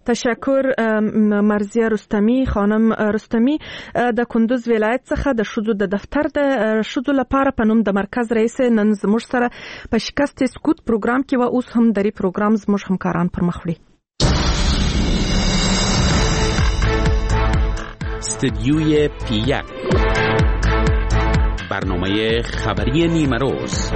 تشکر مرزیه رستمی. خانم رستمی د کندوز ولایت څخه د شذو د دفتر د شذو لپاره په نوم د مرکز رئیس نن زموږ سره په شکست سکوت پروګرام کې و. اوس هم د ری پروګرام زموږ همکاران پر مخ وړي. استدیوی پی1 برنامه خبری نیمه روز.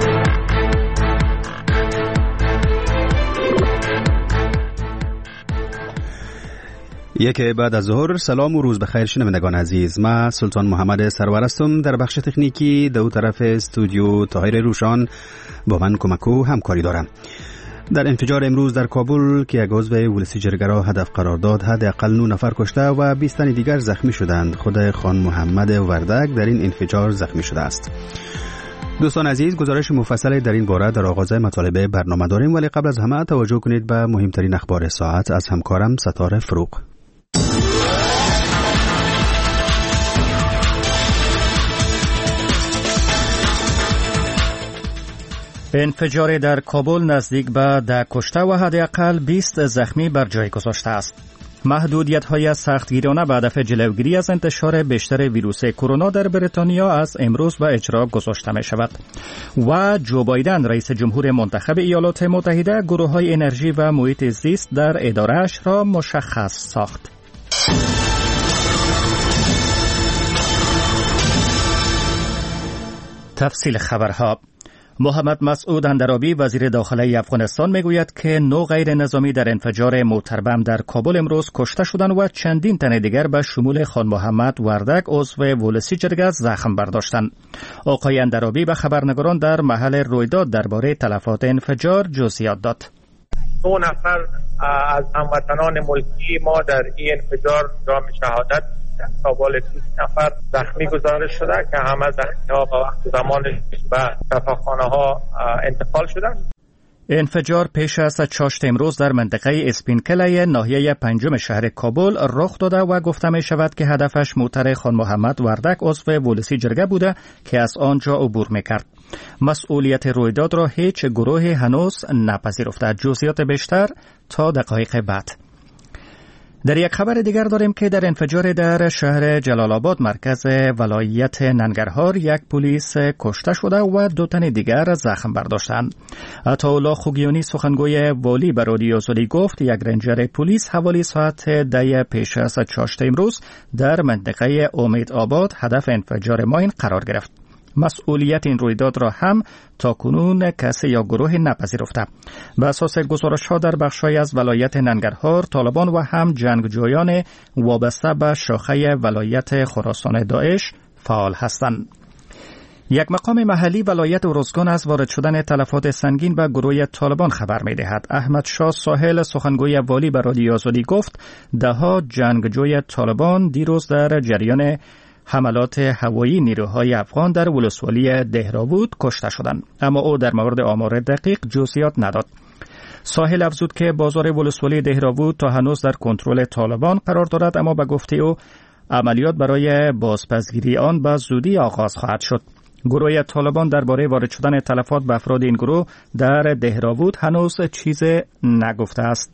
یک بعد از ظهر. سلام و روز بخیر شنوندگان عزیز. من سلطان محمد سرور هستم. در بخش تکنیکی دو طرف استودیو طاهر روشان با من کمک و همکاری دارم. در انفجار امروز در کابل که یک عضو ولسی جرگه را هدف قرار داد، حداقل 9 نفر کشته و 20 تن دیگر زخمی شدند. خود خان محمد وردک در این انفجار زخمی شده است. دوستان عزیز، گزارش مفصل در این باره در آغاز مطالب برنامه داریم، ولی قبل از همه توجه کنید به مهمترین اخبار ساعت از همکارم ستاره فروغ. انفجار در کابل نزدیک به 10 کشته و حداقل 20 زخمی بر جای گذاشته است. محدودیت‌های سختگیرانه به هدف جلوگیری از انتشار بیشتر ویروس کرونا در بریتانیا از امروز به اجرا گذاشته می شود و جو بایدن رئیس جمهور منتخب ایالات متحده گروه‌های انرژی و محیط زیست در اداره‌اش را مشخص ساخت. تفصیل خبرها. محمد مسعود اندرابی وزیر داخلی افغانستان میگوید که 9 غیر نظامی در انفجار موتربم در کابل امروز کشته شدند و چندین تن دیگر به شمول خان محمد وردک عضو ولسی جرگه زخم برداشتند. آقای اندرابی به خبرنگاران در محل رویداد درباره تلفات انفجار جزئیات داد. 9 نفر از هموطنان ملکی ما در این انفجار جام شهادت تا بالا 20 نفر زخمی گزارش شده که همه زخمی‌ها با وقت زمان به شفاخانه‌ها انتقال شدند. انفجار پیش از چاشت امروز در منطقه اسپینکله ناحیه 5 شهر کابل رخ داده و گفته می شود که هدفش موتر خان محمد وردک عضو ولسی جرگه بوده که از آنجا عبور می‌کرد. مسئولیت رویداد را هیچ گروهی هنوز نپذیرفته. جزئیات بیشتر تا دقایق بعد. در یک خبر دیگر داریم که در انفجار در شهر جلال آباد مرکز ولایت ننگرهار یک پلیس کشته شده و 2 تن دیگر زخم برداشتند. عطاالله خوگیانی سخنگوی والی به رادیو زدی گفت یک رنجر پلیس حوالی ساعت 10 پیش از چاشت امروز در منطقه امید آباد هدف انفجار ماین قرار گرفت. مسئولیت این رویداد را هم تا کنون کسی یا گروه نپذیرفته. به اساس گزارش‌ها در بخش‌های از ولایت ننگرهار، طالبان و هم جنگجویان وابسته به شاخه ولایت خراسان داعش فعال هستند. یک مقام محلی ولایت ارزگان از وارد شدن تلفات سنگین به گروه طالبان خبر می‌دهد. احمد شاه ساحل سخنگوی والی به رادیو آزادی گفت 10 جنگجوی طالبان دیروز در جریان حملات هوایی نیروهای افغان در ولسوالی دهراوود کشته شدند، اما او در مورد آمار دقیق جزئیات نداد. ساحل افزود که بازار ولسوالی دهراوود تا هنوز در کنترل طالبان قرار دارد، اما به گفته او عملیات برای بازپسگیری آن به زودی آغاز خواهد شد. گروه طالبان درباره وارد شدن تلفات به افراد این گروه در دهراوود هنوز چیز نگفته است.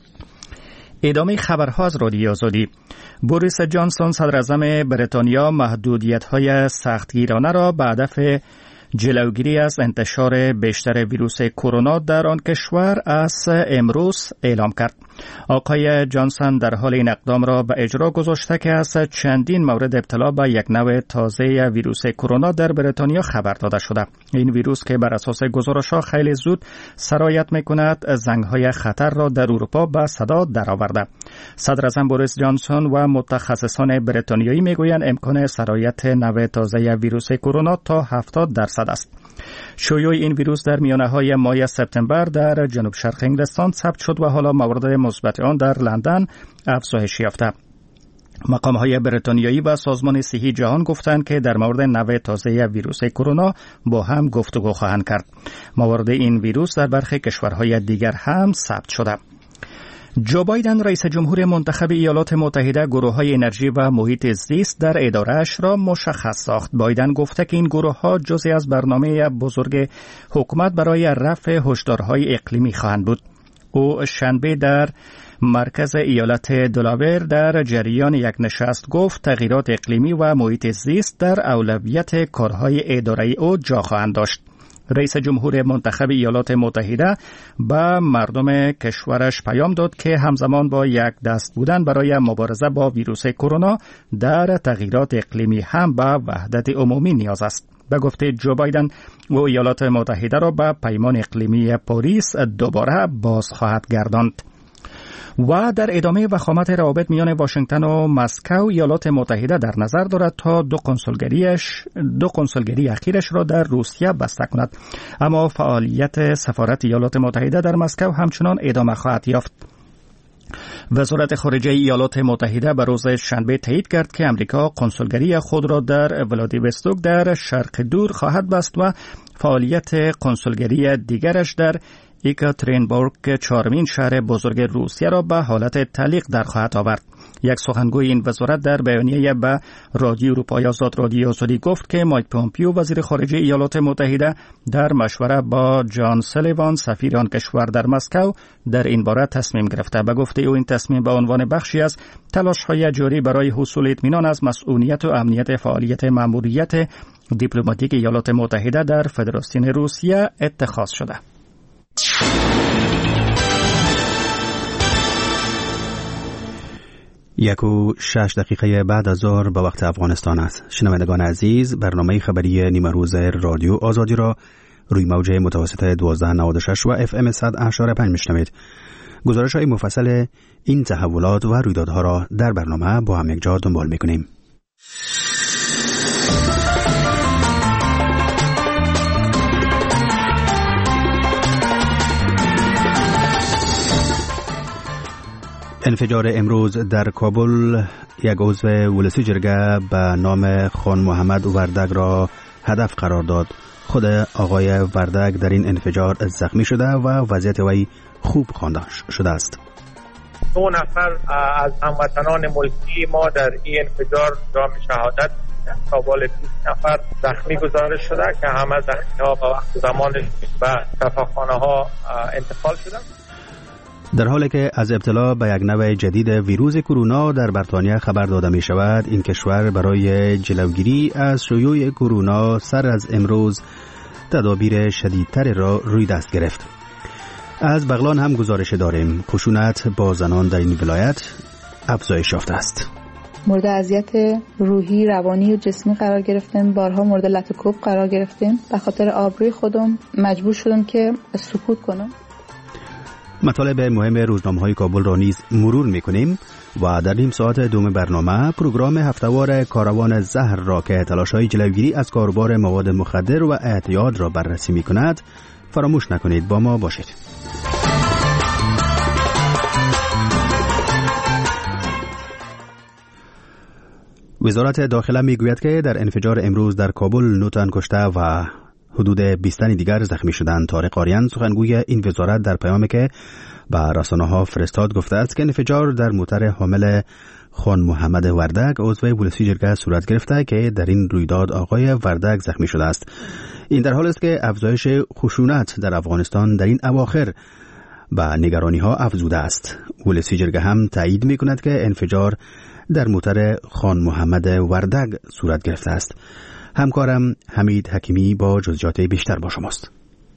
ادامه خبرها از رادیو آزادی. بوریس جانسون صدر اعظم بریتانیا محدودیت‌های سختگیرانه را به هدف جلوگیری از انتشار بیشتر ویروس کرونا در آن کشور از امروز اعلام کرد. آقای جانسون در حال این اقدام را به اجرا گذاشته که از چندین مورد ابتلا به یک نوع تازه ویروس کرونا در بریتانیا خبر داده شده. این ویروس که بر اساس گزارش‌ها خیلی زود سرایت می‌کند، زنگ‌های خطر را در اروپا به صدا درآورده. صدر اعظم بوریس جانسون و متخصصان بریتانیایی میگویند امکان سرایت نوع تازه ویروس کرونا تا 70% است. شیوع این ویروس در میانه‌های ماه سپتامبر در جنوب شرق انگلستان ثبت شد و حالا موارد مثبت آن در لندن افزایش یافته. مقام‌های بریتانیایی و سازمان صحی جهان گفتند که در مورد نوع تازه ویروس کرونا با هم گفتگو خواهند کرد. موارد این ویروس در برخی کشورهای دیگر هم ثبت شده. جو بایدن رئیس جمهور منتخب ایالات متحده گروه‌های انرژی و محیط زیست در اداره‌اش را مشخص ساخت. بایدن گفته که این گروه‌ها جزئی از برنامه بزرگ حکومت برای رفع هشدارهای اقلیمی خواهند بود. او شنبه در مرکز ایالت دلاور در جریان یک نشست گفت تغییرات اقلیمی و محیط زیست در اولویت کارهای اداره‌ای او جا خواهند داشت. رئیس جمهور منتخب ایالات متحده به مردم کشورش پیام داد که همزمان با یک دست بودن برای مبارزه با ویروس کرونا در تغییرات اقلیمی هم به وحدت عمومی نیاز است. به گفته جو بایدن او ایالات متحده را به پیمان اقلیمی پاریس دوباره باز خواهد گرداند. و در ادامه وخامت روابط میان واشنگتن و مسکو، ایالات متحده در نظر دارد تا دو کنسولگری اخیرش را در روسیه بسته کند، اما فعالیت سفارت ایالات متحده در مسکو همچنان ادامه خواهد یافت. وزارت خارجه ایالات متحده به روز شنبه تایید کرد که امریکا کنسولگری خود را در ولادیوستوک در شرق دور خواهد بست و فعالیت کنسولگری دیگرش در ایکاترینبورگ، چهارمین شهر بزرگ روسیه، را به حالت تعلیق در خواهد آورد. یک سخنگوی این وزارت در بیانیه به رادیو اروپای آزاد رادیو آزادی گفت که مایک پومپیو وزیر خارجه ایالات متحده در مشوره با جان سلیوان سفیر آن کشور در مسکو در این باره تصمیم گرفته. به گفته او این تصمیم به عنوان بخشی از تلاش‌های جاری برای حصول اطمینان از مسئولیت و امنیت فعالیت ماموریت دیپلماتیک ایالات متحده در فدراسیون روسیه اتخاذ شده. 1:06 بعد از ظهر به وقت افغانستان است. شنوندگان عزیز، برنامه خبری نیمه روز رادیو آزادی را روی موج متوسط 1296 و FM 100.5 میشنوید. گزارش های مفصل این تحولات و رویدادها را در برنامه با هم یکجا دنبال میکنیم. انفجار امروز در کابل، یک عضو ولسی جرگه به نام خان محمد وردگ را هدف قرار داد. خود آقای وردگ در این انفجار زخمی شده و وضعیت وی خوب خوانده شده است. 2 نفر از هموطنان ملکی ما در این انفجار جام شهادت تا بالا 20 نفر زخمی گزارش شده که همه زخمی‌ها به وقت زمان به شفاخانه‌ها انتقال شدند. در حالی که از ابتلا به یک نوع جدید ویروس کرونا در بریتانیا خبر داده می شود، این کشور برای جلوگیری از شیوع کرونا سر از امروز تدابیر شدیدتر را روی دست گرفت. از بغلان هم گزارش داریم. خشونت با زنان در این ولایت افزایش یافته است. مورد اذیت روحی، روانی و جسمی قرار گرفتیم. بارها مورد لطکوب قرار گرفتیم. به خاطر آبروی خودم مجبور شدم که سکوت کنم. مطالب مهم روزنامه‌های کابل را نیز مرور می‌کنیم و در نیم ساعت دوم برنامه پروگرام هفته‌وار کاروان زهر را که تلاش‌های جلوگیری از کاروبار مواد مخدر و اعتیاد را بررسی می‌کند فراموش نکنید. با ما باشید. وزارت داخله میگوید که در انفجار امروز در کابل 9 تن کشته و حدود 20 تن دیگر زخمی شدند. طارق آریان سخنگوی این وزارت در پیامی که به رسانه‌ها فرستاد گفته است که انفجار در موتر حامل خان محمد وردگ عضو ولسی جرگه صورت گرفته که در این رویداد آقای وردگ زخمی شده است. این در حالی است که افزایش خشونت در افغانستان در این اواخر به نگرانی‌ها افزوده است. ولسی جرگه هم تایید می‌کند که انفجار در موتر خان محمد وردگ صورت گرفته است. همکارم حمید حکیمی با جزئیات بیشتر با شماست.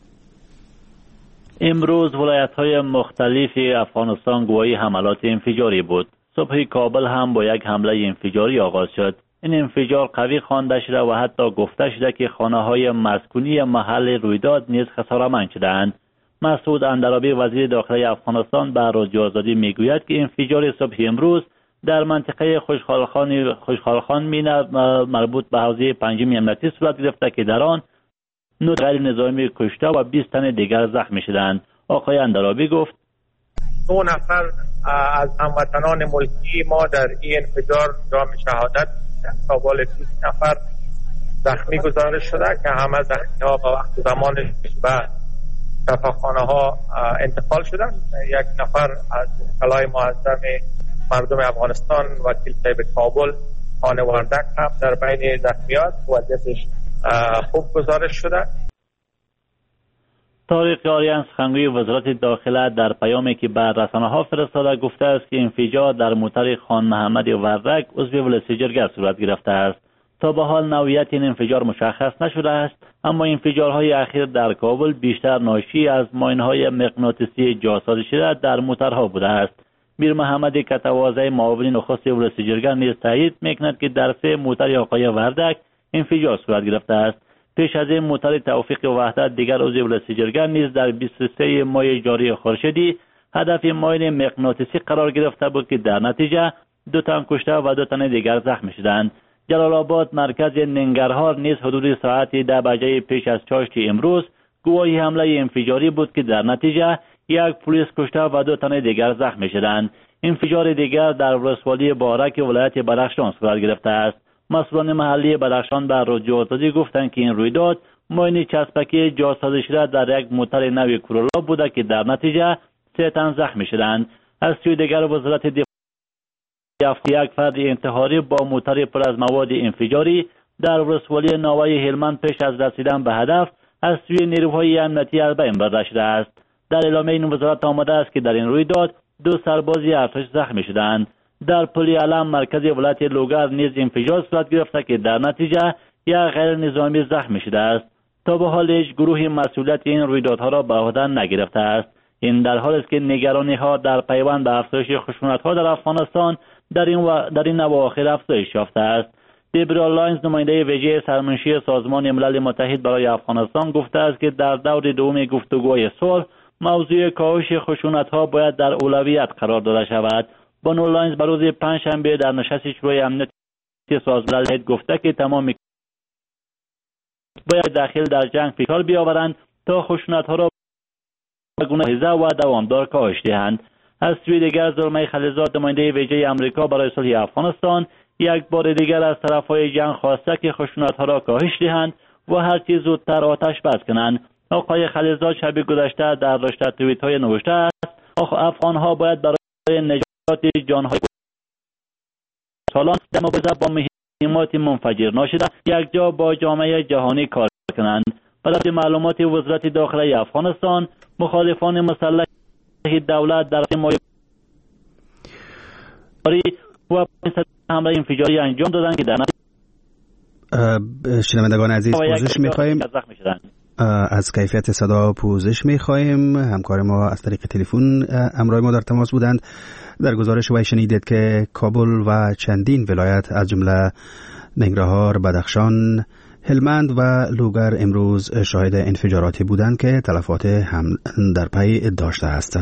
امروز ولایت‌های مختلف افغانستان گواهی حملات انفجاری بود. صبح کابل هم با یک حمله انفجاری آغاز شد. این انفجار قوی خوانده شده و حتی گفته شده که خانه‌های مسکونی محل رویداد نیز خساره‌مند شدند. مسعود اندرابی وزیر داخلی افغانستان به رادیو آزادی میگوید که انفجار صبح امروز در منطقه خوشحالخان مینه مربوط به حوزه 5 امنیتی صورت گرفته که در آن 9 غیر نظامی کشته و 20 تن دیگر زخمی شدند. آقای اندرابی گفت 2 نفر از هموطنان ملکی ما در این انفجار جام شهادت تا بالا 20 نفر زخمی گزارش شده که همه زخمی‌ها به وقت زمان به شفاخانه‌ها انتقال شدند. 1 نفر از وکلای معظم مردم افغانستان وکیل صاحب کابل خان وردگ هم در بین زخمیات وضعیتش خوب گزارش شده. طارق آریان سخنگوی وزارت داخله در پیامی که به رسانه‌ها فرستاده گفته است که انفجار در موتر خان محمد وردک عضو ولسی جرگه صورت گرفته است. تا به حال نوعیت این انفجار مشخص نشده است، اما انفجارهای اخیر در کابل بیشتر ناشی از ماین‌های مغناطیسی جاسازی شده در موترها بوده است. میر محمد کتوازه معاون نخست ولسی جرگه نیز تایید می‌کند که در 3 موتر آقای وردک انفجار صورت گرفته است. پیش از این موتر توفیق وحدت دیگر عضو ولسی جرگه نیز در 23 ماه جاری خورشیدی هدف ماین مغناطیسی قرار گرفته بود که در نتیجه 2 تن کشته و 2 تن دیگر زخمی شدند. جلال آباد مرکز ننگرهار نیز حدود ساعت 10 بجه پیش از چاشت امروز گواهی حمله انفجاری بود که در نتیجه 1 پلیس کشته و 2 تن دیگر زخمی شدند. انفجار دیگر در ولسوالی بارک ولایت بدخشان صورت گرفته است. مسئولان محلی بدخشان به رادیو آزادی گفتند که این رویداد ماین چسبکی جاسازی شده در یک موتر نوی کرولا بوده که در نتیجه 3 تن زخمی شدند. از سوی دیگر وزارت دفاع یک فرد انتحاری با موتر پر از مواد انفجاری در ولسوالی ناوه هلمند پیش از رسیدن به هدف از سوی نیروهای امنیتی از بین برده شده است. در اعلامیه این وزارت آمده است که در این رویداد 2 سرباز ارتش زخمی شدند. در پلی علم مرکز ولایت لوگر نیز انفجار صورت گرفته که در نتیجه 1 غیر نظامی زخمی شده است. تا به حال هیچ گروهی مسئولیت این رویدادها را به عهده نگرفته است. این در حالی است که نگرانی‌ها در پیوند به افزایش خشونت‌ها در افغانستان در این اواخر افزایش یافته است. لیبرال لاینز نماینده ویژه سرمنشی سازمان ملل متحد برای افغانستان گفته است که در دور دوم گفتگوهای صلح موضوع کاهش خشونت‌ها باید در اولویت قرار داده شود. بانو لاینز بر روز پنجشنبه در نشست شورای امنیت سازمان ملل گفته که تمام باید داخل در جنگ فشار بیاورند تا خشونت‌ها را به گونه و دوامدار کاهش دهند. از سوی دیگر زلمه خلیلزاد نماینده ویژه آمریکا برای صلح افغانستان یک بار دیگر از طرفهای جنگ خواسته که خشونت‌ها را کاهش دهند و هر چه زودتر آتش بس کنند. آقای خلیلزاد شب گذشته در رشته توییت‌های نوشته است افغان‌ها باید برای نجات جان‌های سالان در مبارزه با مهمات منفجر ناشده یک جا با جامعه جهانی کار کنند. برای معلومات وزارت داخله افغانستان مخالفان مسلح دولت در مایه و حمله انفجاری انجام دادند که در شنوندگان عزیز پوزش می‌خوایم از کیفیت صدا پوزش می‌خوایم. همکار ما از طریق تلفن همراه ما در تماس بودند. در گزارش وی شنیدید که کابل و چندین ولایت از جمله ننگرهار، بدخشان، هلمند و لوگر امروز شاهد انفجاراتی بودند که تلفات هم در پی داشته است.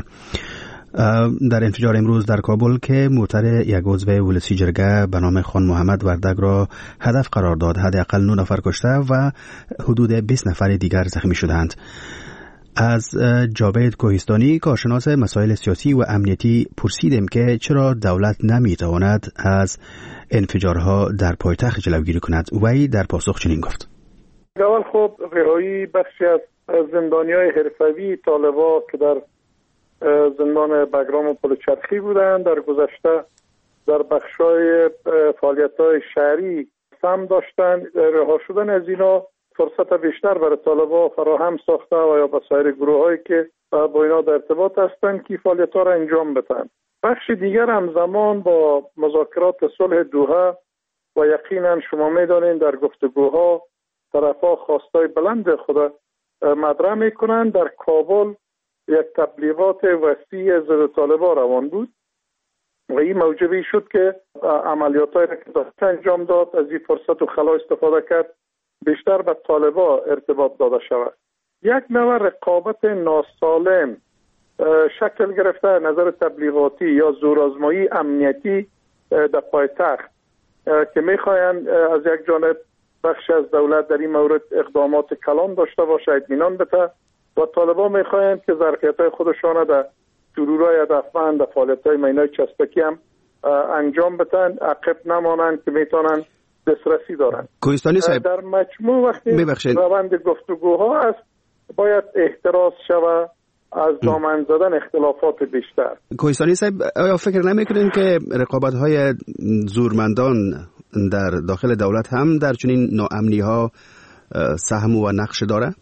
در انفجار امروز در کابل که موتر یک عضو ولسی جرگه به نام خان محمد وردک را هدف قرار داد، حداقل 9 نفر کشته و حدود 20 نفر دیگر زخمی شدند. از جاوید کوهستانی کارشناس مسائل سیاسی و امنیتی پرسیدیم که چرا دولت نمیتواند از انفجارها در پایتخت جلوگیری کند. وی در پاسخ چنین گفت: اول خب رهایی بخشی از زندانیای حرفه‌ای طالبان که در زندان بگرام و پلچرخی بودند در گذشته در بخشای فعالیت‌های شهری سهم داشتند. رها شدن از اینا فرصت بیشتر برای طالبان فراهم ساخته و یا به سایر گروه‌هایی که با اینا در ارتباط هستند که فعالیت‌ها را انجام بدن. بخش دیگر همزمان با مذاکرات صلح دوحه و یقینا شما می‌دانید در گفتگوها طرف‌ها خواستای بلند خود مطرح می‌کنند. در کابل یک تبلیغات وسیع ضد طالبان روان بود و این موجبی شد که عملیات‌هایی را که انجام داد از این فرصت و خلا استفاده کرد بیشتر به طالبان ارتباط داده شود. یک نوع رقابت ناسالم شکل گرفته نظر تبلیغاتی یا زورآزمایی امنیتی در پایتخت که میخواهند از یک جانب بخش از دولت در این مورد اقدامات کلان داشته باشه، اطمینان بده، و طالبان میخواهند که ظرفیت‌های خودشان در سرورهای هدفمند در فعالیت‌های مینای چسبکی هم انجام بدن، عقب نمانند که میتونن دسترسی دارن. کوهستانی صاحب در مجموع وقتی روند گفتگوها است باید احتراز شود از دامن زدن اختلافات بیشتر. کوهستانی صاحب آیا فکر نمیکنین که رقابت‌های زورمندان در داخل دولت هم در چنین ناامنی‌ها سهم و نقش داره؟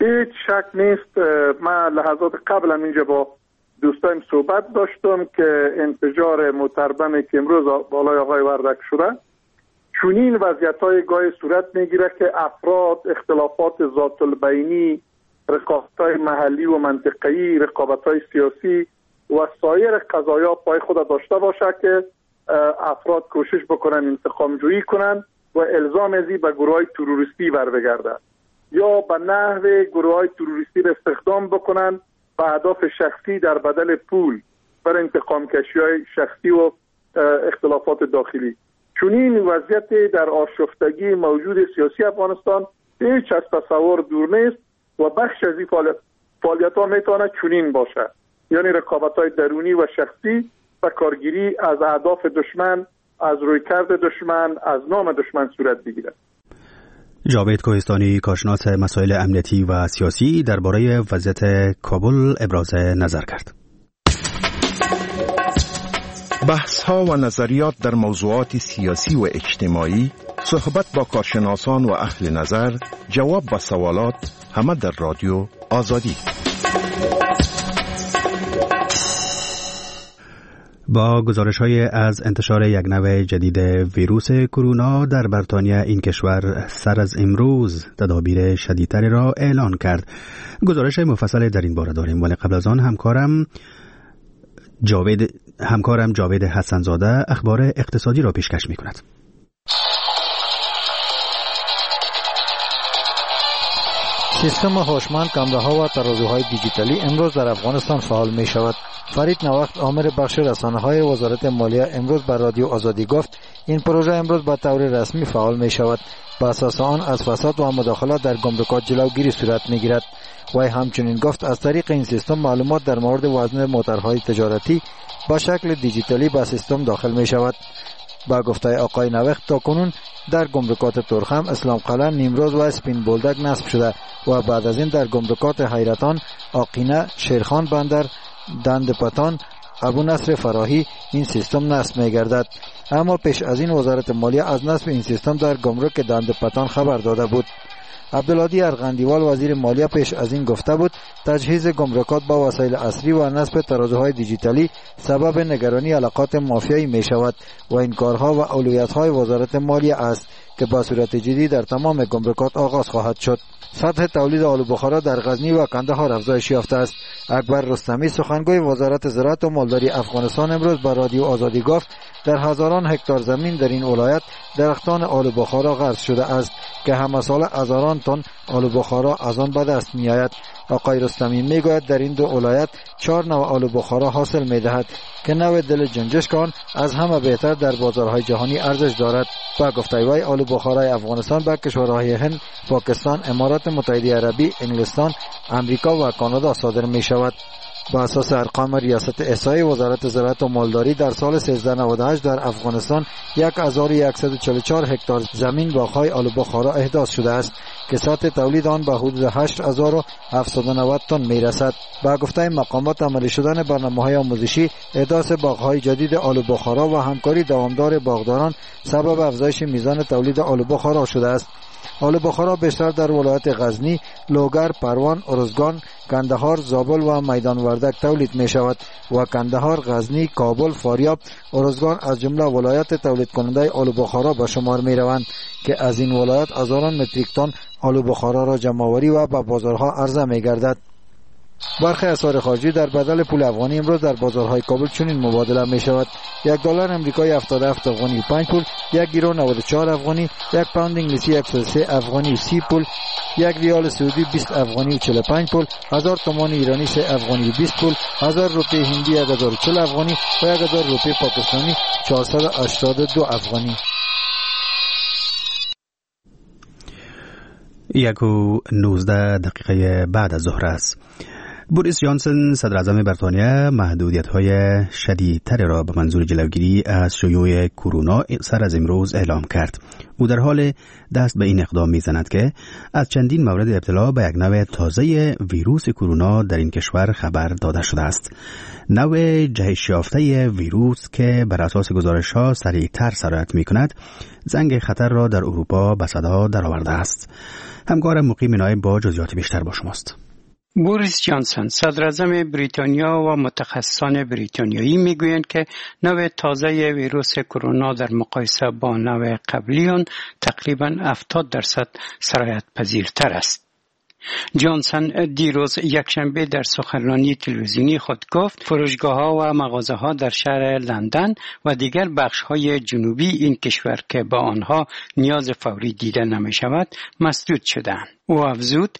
هیچ شک نیست. من لحظات قبل هم اینجا با دوستایم صحبت داشتم که انفجار موتربمی که امروز بالای آقای وردک شده چنین وضعیت‌های گاهی صورت میگیره که افراد اختلافات ذات البینی، رقابت‌های محلی و منطقه‌ای، رقابت‌های سیاسی و سایر قضایا پای خود داشته باشه که افراد کوشش بکنن انتقام جویی کنن و الزام ازی به گروه‌های تروریستی بر بگرده یا به نحو گروه‌های تروریستی را استخدام بکنن به اهداف شخصی در بدل پول بر انتقام کشی‌های شخصی و اختلافات داخلی. چنین وضعیت در آشفتگی موجود سیاسی افغانستان هیچ از تصور دور نیست و بخش از این فعالیت‌ها میتونه چنین باشه، یعنی رقابت‌های درونی و شخصی و کارگیری از اهداف دشمن، از رویکرد دشمن، از نام دشمن صورت بگیرد. جاوید کوهستانی، کارشناس مسائل امنیتی و سیاسی، درباره وضعیت کابل ابراز نظر کرد. بحث‌ها و نظریات در موضوعات سیاسی و اجتماعی، صحبت با کارشناسان و اهل نظر، جواب به سوالات، همه در رادیو آزادی. با گزارش‌های از انتشار یک نوع جدید ویروس کرونا در بریتانیا، این کشور سر از امروز تدابیر شدیدتری را اعلان کرد. گزارش مفصل در این باره داریم، ولی قبل از آن همکارم جاوید حسنزاده اخبار اقتصادی را پیشکش می‌کند. سیستم هوشمند کامراها و ترازوهای دیجیتالی امروز در افغانستان فعال می شود. فرید نوخت، آمر بخش رسانه‌های وزارت مالیه، امروز بر رادیو آزادی گفت این پروژه امروز به طور رسمی فعال می شود. به اساس آن از فساد و مداخلت در گمرکات جلوگیری صورت می گیرد. وی همچنین گفت از طریق این سیستم معلومات در مورد وزن موترهای تجارتی با شکل دیجیتالی به سیستم داخل می شود. با گفته آقای نوخت تاکنون در گمرکات ترخم، اسلام قلعه، نیمروز و اسپین بولدک نصب شده و بعد از این در گمرکات حیرتان، آقینه، شیرخان بندر، دند پتان، ابو نصر فراهی این سیستم نصب می گردد. اما پیش از این وزارت مالیه از نصب این سیستم در گمرک دند پتان خبر داده بود. عبدالهادی ارغندیوال وزیر مالیه پیش از این گفته بود تجهیز گمرکات با وسایل عصری و نصب ترازوهای دیجیتالی سبب نگرانی علاقات مافیایی می شود و این کارها و اولویت‌های وزارت مالیه است که با صورت جدی در تمام گمرکات آغاز خواهد شد. سطح تولید آلو بخارا در غزنی و کندهار افزایش یافته است. اکبر رستمی، سخنگوی وزارت زراعت و مالداری افغانستان، امروز بر رادیو آزادی گفت در هزاران هکتار زمین در این ولایت درختان آلو بخارا غرس شده است که همه سال هزاران تن آلو بخارا از آن به دست می آید. آقای رستمی می گوید در این دو ولایت 4 نوع آلو بخارا حاصل می دهد که نوع دل جنجشک آن از همه بهتر در بازارهای جهانی ارزش دارد. با گفته وی آلو بخارای افغانستان به کشورهای هند، پاکستان، امارات متحده عربی، انگلستان، امریکا و کانادا صادر می شود. با اساس ارقام ریاست احصایی وزارت زراعت و مالداری در سال 1398 در افغانستان 1144 هکتار زمین باغ‌های آلو بخارا احداث شده است که سطح تولید آن به حدود 8790 تن میرسد. با گفته مقامات عملی شدن برنامه‌های آموزشی، احداث باغ‌های جدید آلو بخارا و همکاری دوامدار باغداران سبب افزایش میزان تولید آلو بخارا شده است. آلو بخارا بیشتر در ولایت غزنی، لوگر، پروان، ارزگان، کندهار، زابل و میدان وردک تولید می شود و کندهار، غزنی، کابل، فاریاب، ارزگان از جمله ولایت تولید کننده آلو بخارا به شمار می روند که از این ولایت هزاران متریک تن آلو بخارا را جمع‌آوری و به بازارها عرضه می گردد. برخی اسعار خارجی در بدل پول افغانی امروز در بازارهای کابل چنین مبادله می شود: $1 آمریکایی 77 افغانی و 5 پول، 1 یورو 94 افغانی، 1 پوند انگلیسی 103 افغانی و 30 پول، 1 ریال سعودی 20 افغانی و 45 پول، 1000 تومان ایرانی 3 افغانی و 20 پول، 1000 روپیه هندی 1040 افغانی و 1000 روپیه پاکستانی 482 افغانی. 1:19 بعد از ظهر است. بوریس جانسون صدر اعظم بریتانیا محدودیت‌های شدیدتر را به منظور جلوگیری از شیوع کرونا سر از امروز اعلام کرد. او در حال دست به این اقدام می‌زند که از چندین مورد ابتلا به یک نوع تازه ویروس کرونا در این کشور خبر داده شده است. نوع جهش یافته ویروس که بر اساس گزارش‌ها سریعتر سرایت می‌کند، زنگ خطر را در اروپا به صدا درآورده است. همکارم مقیم نایب با جزئیات بیشتر با شماست. بوریس جانسون صدر اعظم بریتانیا و متخصصان بریتانیایی میگویند که نوع تازه ویروس کرونا در مقایسه با نوع قبلی آن تقریباً 70% سرایت پذیرتر است. جانسون دیروز یکشنبه در سخنرانی تلویزیونی خود گفت فروشگاه‌ها و مغازه‌ها در شهر لندن و دیگر بخش‌های جنوبی این کشور که با آنها نیاز فوری دیده نمی‌شود مسدود شدند. او افزود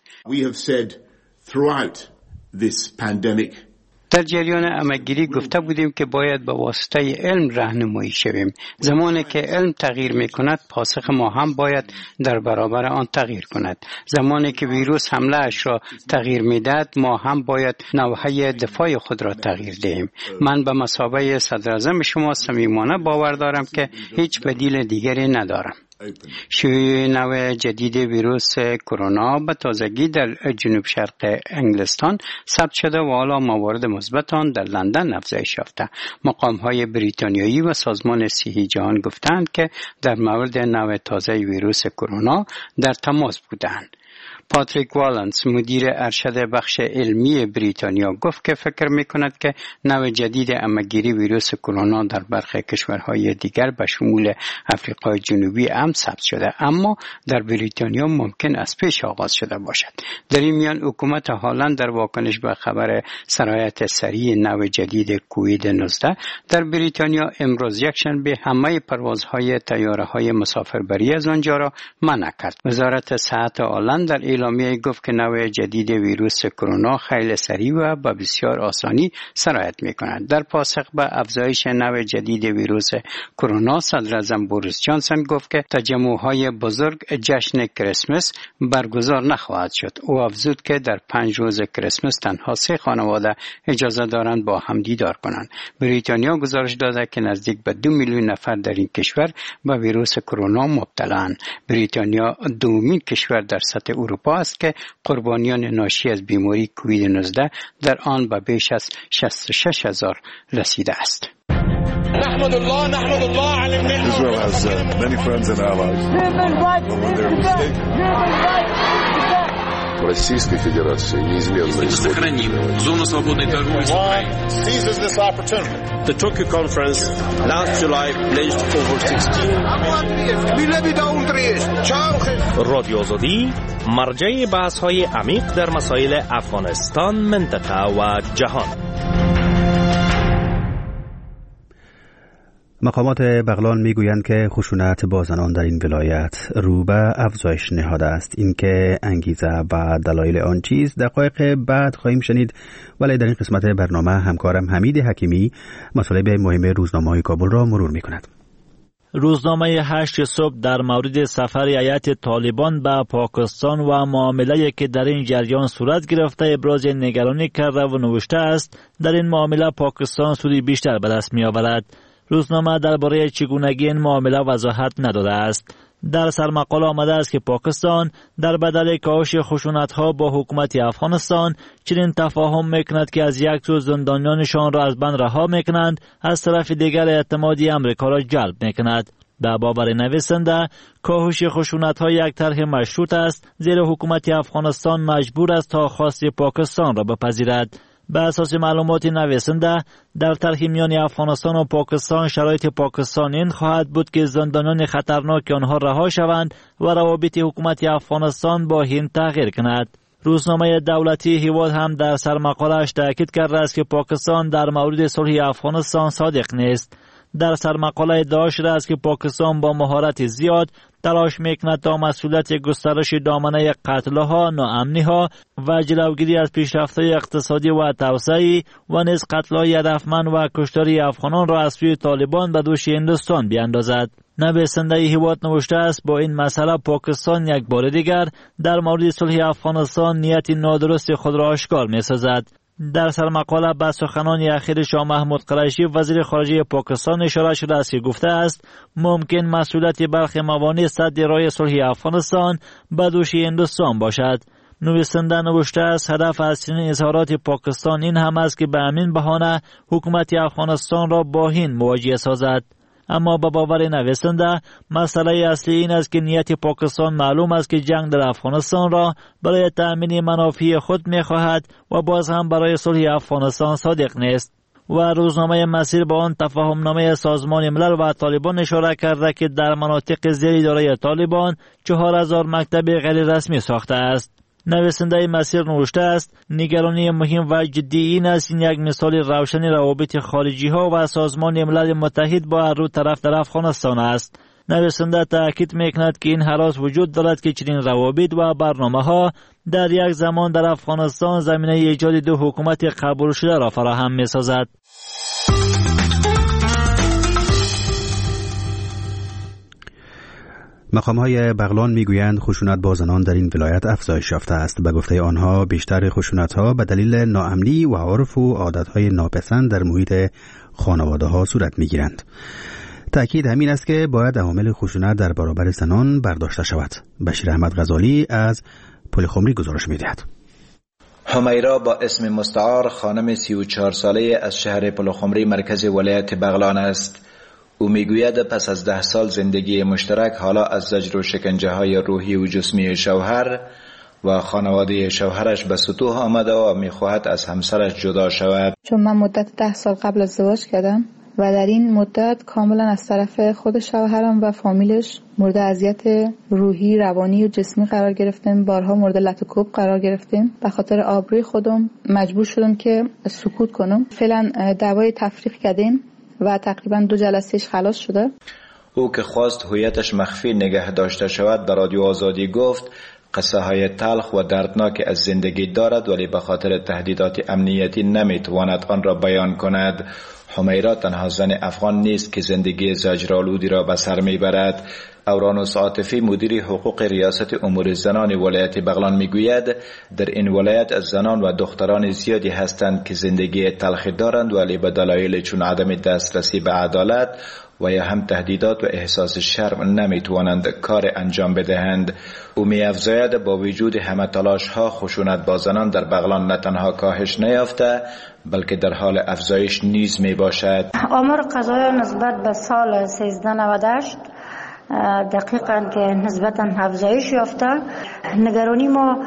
throughout this pandemic. در جریان امه‌گیری گفته بودیم که باید به واسطه علم راهنمایی شویم. زمانی که علم تغییر می‌کند، پاسخ ما هم باید در برابر آن تغییر کند. زمانی که ویروس حمله اش را تغییر می‌دهد، ما هم باید نوحه دفاع خود را تغییر دهیم. من به مثابه صدر اعظم شما صمیمانه باور دارم که هیچ بدیل دیگری ندارم. شیوع نوع جدید ویروس کرونا به تازگی در جنوب شرق انگلستان ثبت شده و حالا موارد مثبت آن در لندن افزایش یافته. مقام‌های بریتانیایی و سازمان صحی جهان گفتند که در مورد نوع تازه ویروس کرونا در تماس بودند. پاتریک والنس مدیر ارشد بخش علمی بریتانیا گفت که فکر می‌کند که نوع جدید امه‌گیری ویروس کرونا در برخی کشورهای دیگر به شمول آفریقای جنوبی هم ثبت شده، اما در بریتانیا ممکن است پیش آغاز شده باشد. در این میان حکومت هالند در واکنش به خبر سرایت سریع نوع جدید کووید 19 در بریتانیا امروز یکشنبه همه پروازهای طیاره‌های مسافربری از آنجا را منع کرد. وزارت صحت هالند در اعلامیه گفت که نوع جدید ویروس کرونا خیلی سریع و با بسیار آسانی سرایت می‌کند. در پاسخ به افزایش نوع جدید ویروس کرونا، صدر اعظم بوریس جانسون گفت که تجمع‌های بزرگ جشن کریسمس برگزار نخواهد شد. او افزود که در 5 روز کریسمس تنها 3 خانواده اجازه دارند با هم دیدار کنند. بریتانیا گزارش داده که نزدیک به 2 میلیون نفر در این کشور به ویروس کرونا مبتلان. بریتانیا دومین کشور در سطح اروپا است که قربانیان ناشی از بیماری کووید 19 در آن به بیش از 66,000 رسیده است. نحمد الله على النعمة. Israel has many friends and allies. Российской Федерации неизменно сохраним зону свободной торговли с Украиной. Seizes this opportunity. The Tokyo conference last July pledged over 16. رادیو آزادی مرجع بحث‌های عمیق در مسائل افغانستان، منطقه و جهان. مقامات بغلان میگویند که خشونت با زنان در این ولایت رو به افزایش نهاده است. اینکه انگیزه و دلایل آن چیز دقایق بعد خواهیم شنید، ولی در این قسمت برنامه همکارم حمید حکیمی مطالب مهم روزنامه‌های کابل را مرور می‌کند. روزنامه 8 صبح در مورد سفر هیئت طالبان به پاکستان و معامله‌ای که در این جریان صورت گرفته ابراز نگرانی کرده و نوشته است در این معامله پاکستان سودی بیشتر به دست می‌آورد. روزنامه درباره چگونگی این معامله وضاحت نداده است. در سرمقاله آمده است که پاکستان در بدل کاهش خشونت‌ها با حکومت افغانستان چنین تفاهم می‌کند که از یک سو زندانیانشان را از بند رها می‌کنند، از طرف دیگر اعتمادی آمریکا را جلب می‌کند. به باور نویسنده کاهش خشونت‌ها یک طرح مشروط است، زیرا حکومت افغانستان مجبور است تا خواست پاکستان را بپذیرد. به اساس معلومات نویسنده در طرح میان افغانستان و پاکستان شرایط پاکستان این خواهد بود که زندانیان خطرناک آنها رها شوند و روابط حکومت افغانستان با هند تغییر کند. روزنامه دولتی هیواد هم در سرمقاله‌اش تاکید کرده است که پاکستان در مورد صلح افغانستان صادق نیست. در سرمقاله ادعا شده است که پاکستان با مهارت زیاد تلاش میکند تا مسئولیت گسترش دامنه قتل‌ها، ناامنی‌ها و جلوگیری از پیشرفت‌های اقتصادی و توسعه‌ای و نیز قتل‌های هدفمند و کشتاری افغانان را از سوی طالبان به دوش هندوستان بیاندازد. نویسنده هیواد نوشته است با این مسئله پاکستان یک بار دیگر در مورد صلح افغانستان نیت نادرست خود را آشکار می‌سازد. در سرمقاله به سخنان اخیر شاه محمود قریشی وزیر خارجه پاکستان اشاره شده است که گفته است ممکن مسئولیت برخی موانع سد راه صلح افغانستان به دوش هندوستان باشد. نویسنده نوشته است هدف اصلی اظهارات پاکستان این هم است که به همین بهانه حکومت افغانستان را با هند مواجه سازد. اما به باور نویسنده مسئله اصلی این است که نیت پاکستان معلوم است که جنگ در افغانستان را برای تأمین منافع خود می‌خواهد و باز هم برای صلح افغانستان صادق نیست. و روزنامه مسیر با آن تفاهمنامه سازمان ملل و طالبان اشاره کرده که در مناطق زیر اداره طالبان 4000 مکتب غیر رسمی ساخته است. نویسنده مسیر نوشته است نگرانی مهم و جدی این است این یک مثال روشن روابط خارجی ها و سازمان ملل متحد با هر دو طرف در افغانستان است. نویسنده تأکید میکند که این حراس وجود دارد که چنین روابط و برنامه ها در یک زمان در افغانستان زمینه ایجاد دو حکومت قبول شده را فراهم میسازد. مقام‌های بغلان میگویند خشونت با زنان در این ولایت افزایش یافته است. به گفته آنها بیشتر خشونت‌ها به دلیل ناامنی و عرف و عادت‌های ناپسند در محیط خانواده‌ها صورت می‌گیرند. تأکید همین است که باید عوامل خشونت در برابر زنان برداشته شود. بشیر احمد غزالی از پلخمری گزارش می‌دهد. حمیرا با اسم مستعار خانم 34 ساله از شهر پلخمری مرکز ولایت بغلان است. او میگوید پس از 10 سال زندگی مشترک حالا از زجر و شکنجه های روحی و جسمی شوهر و خانواده شوهرش به سطوح آمده و میخواهد از همسرش جدا شود. چون من مدت 10 سال قبل ازدواج کردم و در این مدت کاملا از طرف خود شوهرم و فامیلش مورد اذیت روحی، روانی و جسمی قرار گرفتیم. بارها مورد لط و کوب قرار گرفتیم. به خاطر آبروی خودم مجبور شدم که سکوت کنم. فعلا دعوای تفریق کردیم و تقریبا 2 جلسهش خلاص شده. او که خواست هویتش مخفی نگه داشته شود به رادیو آزادی گفت قصه های تلخ و دردناک از زندگی دارد ولی به خاطر تهدیدات امنیتی نمیتواند آن را بیان کند. حمیرا تنها زن افغان نیست که زندگی زجرآلودی را به سر میبرد. اورانوس عاطفی مدیر حقوق ریاست امور زنان ولایت بغلان میگوید در این ولایت از زنان و دختران زیادی هستند که زندگی تلخی دارند ولی به دلایل چون عدم دسترسی به عدالت و یا هم تهدیدات و احساس شرم نمیتوانند کار انجام بدهند. او می‌افزاید با وجود همه تلاش ها خشونت با زنان در بغلان نه تنها کاهش نیافته بلکه در حال افزایش نیز می باشد. آمار قضایی نسبت به سال 1398 دقیقاً که نسبتاً افزایش یافته. نگرانی ما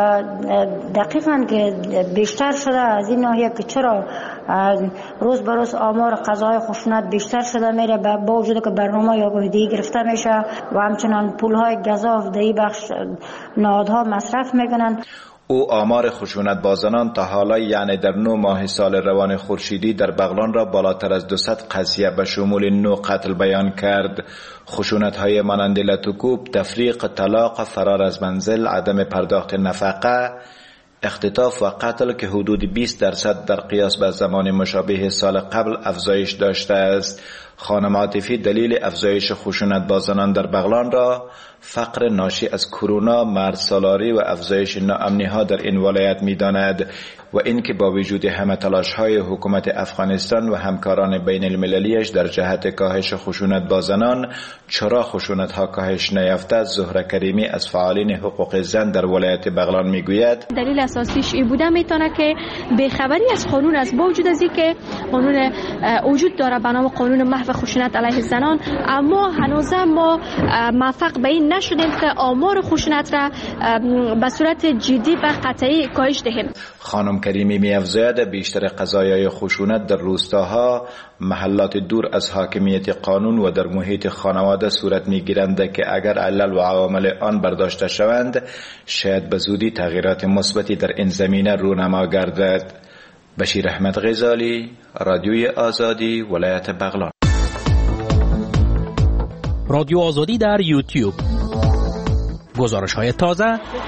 دقیقاً که بیشتر شده از این ناحیه که چرا روز به روز آمار قضای خشونت بیشتر شده میره با وجود که برنامه یاگاهی گرفته میشه و همچنان پولهای گزاف در این بخش نهادها مصرف میکنن. او آمار خشونت با زنان تا حالا یعنی در 9 ماه سال روان خورشیدی در بغلان را بالاتر از 200 قضیه به شمول 9 قتل بیان کرد. خشونت های مانند لط و کوب، تفریق، طلاق، فرار از منزل، عدم پرداخت نفقه، اختطاف و قتل که حدود 20% در قیاس به زمان مشابه سال قبل افزایش داشته است. خانم عاطفی دلیل افزایش خشونت با زنان در بغلان را فقر ناشی از کرونا، مردسالاری و افزایش ناامنی ها در این ولایت می داند و اینکه با وجود همه تلاش های حکومت افغانستان و همکاران بین المللیش در جهت کاهش خشونت با زنان چرا خشونت ها کاهش نیافته. زهره کریمی از فعالین حقوق زن در ولایت بغلان می گوید دلیل اساسیش این بوده میتونه که بیخبری از قانون است. با وجود از اینکه قانون وجود داره به نام قانون محو خشونت علیه زنان، اما هنوز ما موفق به این نشدیم که آمار خشونت را به صورت جدی و قطعی کاهش دهیم. خانم کریمی می‌افزاید بیشتر قضایای خشونت در روستاها، محلات دور از حاکمیت قانون و در محیط خانواده صورت می‌گیرند که اگر علل و عوامل آن برداشته شوند شاید به زودی تغییرات مثبتی در این زمینه رونما گردد. بشیر احمد غزالی، رادیوی آزادی، ولایت بغلان. رادیو آزادی در یوتیوب. گزارش‌های تازه.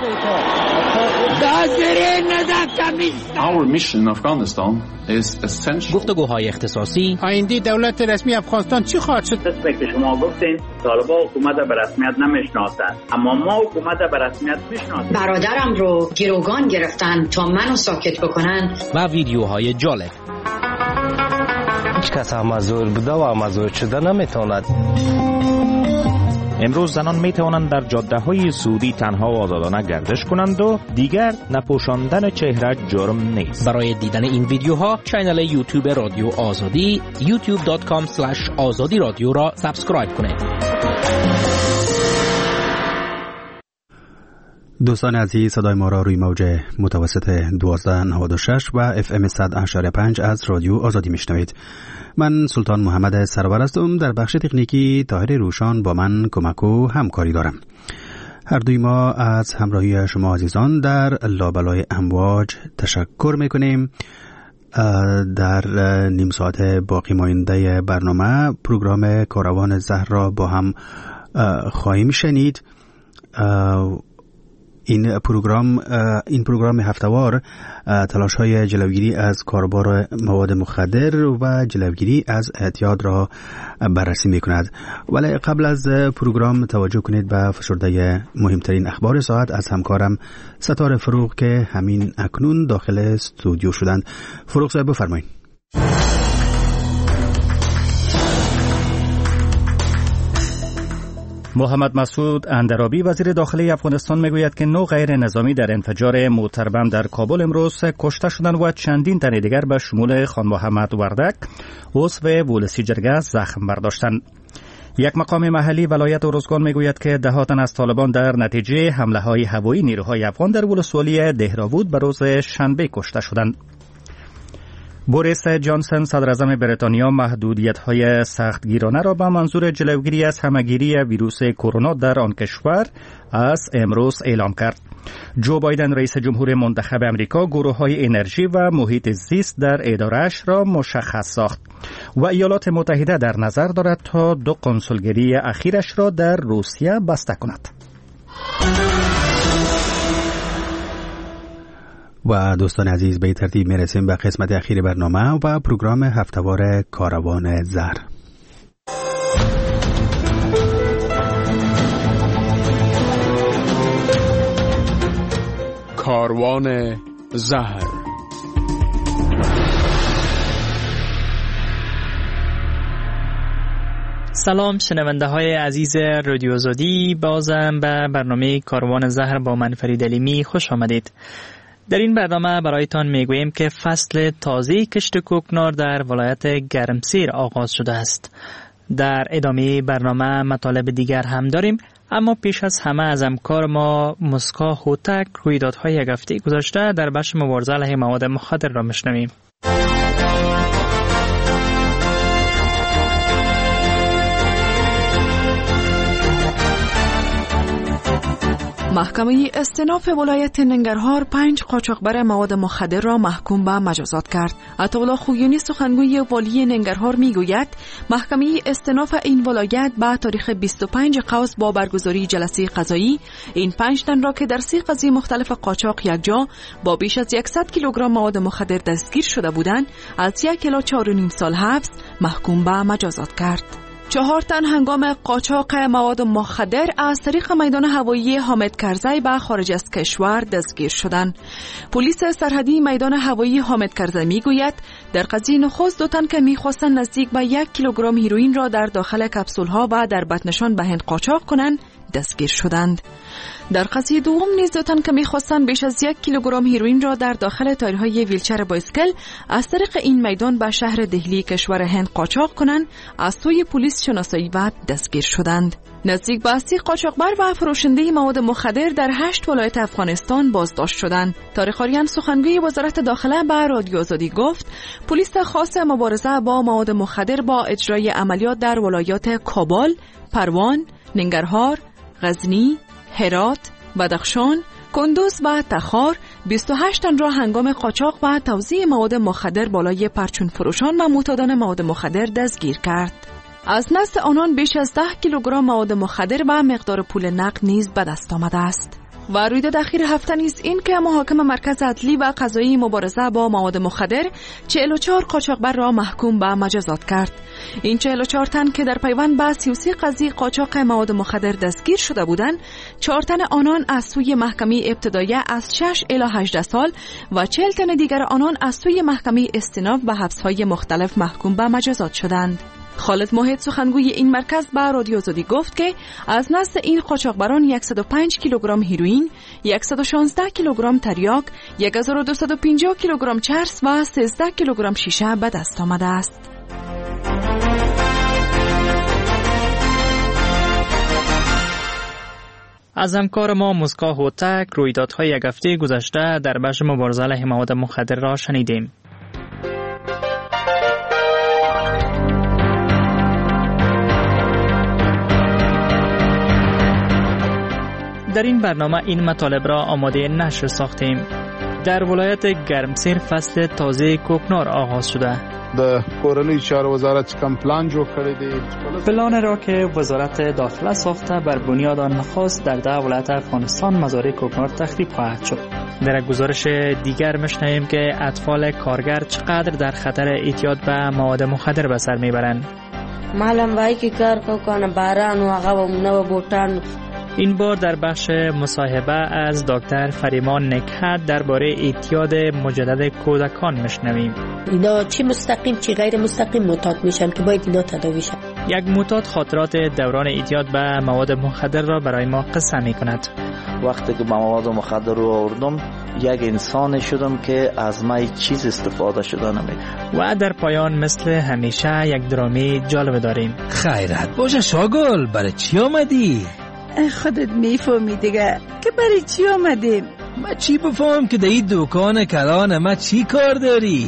Our mission in Afghanistan is essential. گفتگوهای اختصاصی. آینده دولت رسمی افغانستان چی خواهد شد؟ مثل که شما گفتین طالبان حکومت به رسمیت نمیشناسند، اما ما حکومت به رسمیت میشناسیم. برادرم رو گروگان گرفتن تا منو ساکت بکنن. و ویدیوهای جالب. هیچ کس مزور بوده و مزور شده نمیتواند. امروز زنان می توانند در جاده‌های سعودی تنها و آزادانه گردش کنند و دیگر نپوشاندن چهره جرم نیست. برای دیدن این ویدیوها کانال یوتیوب رادیو آزادی youtube.com/azadi رادیو را سابسکرایب کنید. دوستان عزیز، صدای ما را روی موج متوسط 1296 و FM 100.5 از رادیو آزادی میشنوید. من سلطان محمد سرور هستم. در بخش تکنیکی طاهر روشان با من کمک و همکاری دارم. هر دوی ما از همراهی شما عزیزان در لابلای امواج تشکر میکنیم. در نیم ساعت باقی مانده برنامه پروگرام کاروان زهر را با هم خواهیم شنید. این پروگرام هفته‌وار تلاش‌های جلوگیری از کاربار مواد مخدر و جلوگیری از اعتیاد را بررسی می‌کند. ولی قبل از پروگرام توجه کنید به فشرده مهمترین اخبار ساعت از همکارم ستاره فروغ که همین اکنون داخل استودیو شدند. فروغ صاحب بفرمایید. محمد مسعود اندرابی وزیر داخلی افغانستان میگوید که 9 غیر نظامی در انفجار موتر بم در کابل امروز کشته شدند و چندین تن دیگر به شمول خان محمد وردک عضو ولسی جرگه زخم برداشتند. یک مقام محلی ولایت ارزگان میگوید که دهها تن از طالبان در نتیجه حمله‌های هوایی نیروهای افغان در ولسوالی دهراوود به روز شنبه کشته شدند. بوریس جانسن صدر اعظم بریتانیا محدودیت‌های سختگیرانه را به منظور جلوگیری از همه‌گیری ویروس کرونا در آن کشور از امروز اعلام کرد. جو بایدن رئیس جمهور منتخب امریکا گروه‌های انرژی و محیط زیست در اداره‌اش را مشخص ساخت و ایالات متحده در نظر دارد تا 2 کنسولگری اخیرش را در روسیه بسته کند. و دوستان عزیز، به ترتیب میرسیم به قسمت اخیر برنامه و پروگرام هفته‌وار کاروان زهر. کاروان زهر. سلام شنونده های عزیز رادیو آزادی، بازم به برنامه کاروان زهر با من فرید علیمی خوش آمدید. در این برنامه برایتان میگوییم که فصل تازه کشت کوکنار در ولایت گرمسیر آغاز شده است. در ادامه برنامه مطالب دیگر هم داریم، اما پیش از همه از همکار ما مسکا هوتک رویدادهای یک هفته گذشته در بخش مبارزه علیه مواد مخدر را میشنویم. محکمه استئناف ولایت ننگرهار 5 قاچاقبر مواد مخدر را محکوم به مجازات کرد. عطاالله خویانی سخنگوی والی ننگرهار میگوید محکمه استئناف این ولایت به تاریخ 25 قوس با برگزاری جلسه قضایی این 5 تن را که در 3 قضیه مختلف قاچاق یکجا با بیش از 100 کیلوگرم مواد مخدر دستگیر شده بودند از 1 الی 4.5 سال حبس محکوم به مجازات کرد. 4 تن هنگام قاچاق مواد مخدر از طریق میدان هوایی حامد کرزی به خارج از کشور دستگیر شدند. پلیس سرحدی میدان هوایی حامد کرزی میگوید در قضیه نخست 2 تن که میخواستند نزدیک به 1 کیلوگرم هیروئین را در داخل کپسول‌ها و در بطنشان به هند قاچاق کنند دستگیر شدند. در قضیه دوم نیز 2 تن که می‌خواستند بیش از 1 کیلوگرم هیروئین را در داخل تایرهای ویلچر بایسکل از طریق این میدان به شهر دهلی کشور هند قاچاق کنند از سوی پلیس شناسایی و دستگیر شدند. نزدیک به 30 قاچاقبر و فروشنده مواد مخدر در 8 ولایت افغانستان بازداشت شدند. طارق آریان سخنگوی وزارت داخله به رادیو آزادی گفت پلیس خاص مبارزه با مواد مخدر با اجرای عملیات در ولایات کابل، پروان، ننگرهار، غزنی، هرات، بدخشان، کندوز و تخار 28 تن را هنگام قاچاق و توزیع مواد مخدر بالای پرچون فروشان و معتادان مواد مخدر دستگیر کرد. از نزد آنان بیش از 10 کیلوگرم مواد مخدر و مقدار پول نقد نیز به دست آمده است. و رویداد اخیر هفته نیز این که محاکم مرکز عدلی و قضایی مبارزه با مواد مخدر 44 قاچاقبر را محکوم به مجازات کرد. این 44 تن که در پیوند به 33 قضیه قاچاق مواد مخدر دستگیر شده بودند، 4 تن آنان از سوی محکمه ابتداییه از 6 الی 18 سال و 40 تن دیگر آنان از سوی محکمه استیناف به حبس‌های مختلف محکوم به مجازات شدند. خالد موحد سخنگوی این مرکز به رادیو آزادی گفت که از نزد این قاچاقبران 105 کیلوگرم هیروئین، 116 کیلوگرم تریاک، 1250 کیلوگرم چرس و 13 کیلوگرم شیشه به دست آمده است. از همکار ما مسکا هوتک رویدادهای یک هفته گذشته در بخش مبارزه علیه مواد مخدر را شنیدیم. در این برنامه این مطالب را آماده نشر ساختیم. در ولایت گرمسیر فصل تازه کوکنار آغاز شده. د کورنۍ چارو وزارت کم پلان جوړ کړی دی. پلان را که وزارت داخله ساخته بر بنیاد آن نخست در 10 ولایت افغانستان مزارع کوکنار تخریب خواهد شد. در گزارش دیگر می‌شنویم که اطفال کارگر چقدر در خطر اعتیاد به مواد مخدر به سر میبرند. معلم وای که کار کوکنه باران و هغه و نو بوتان. این بار در بخش مصاحبه از دکتر فریمان نکهت درباره اعتیاد مجدد کودکان میشنویم. اینا چی مستقیم چی غیر مستقیم معتاد میشن که باید اینا تداوی شن. یک معتاد خاطرات دوران اعتیاد به مواد مخدر را برای ما قصه میکند. وقتی که مواد مخدر رو آوردم یک انسان شدم که از ما چیز استفاده شده نمید. و در پایان مثل همیشه یک درامی جالب داریم. خیرت باشه شاگل، برای چی آمدی؟ خودت میفهمی دیگه که برای چی آمدیم. ما چی بفهم که در این دکان کلان ما چی کار داری؟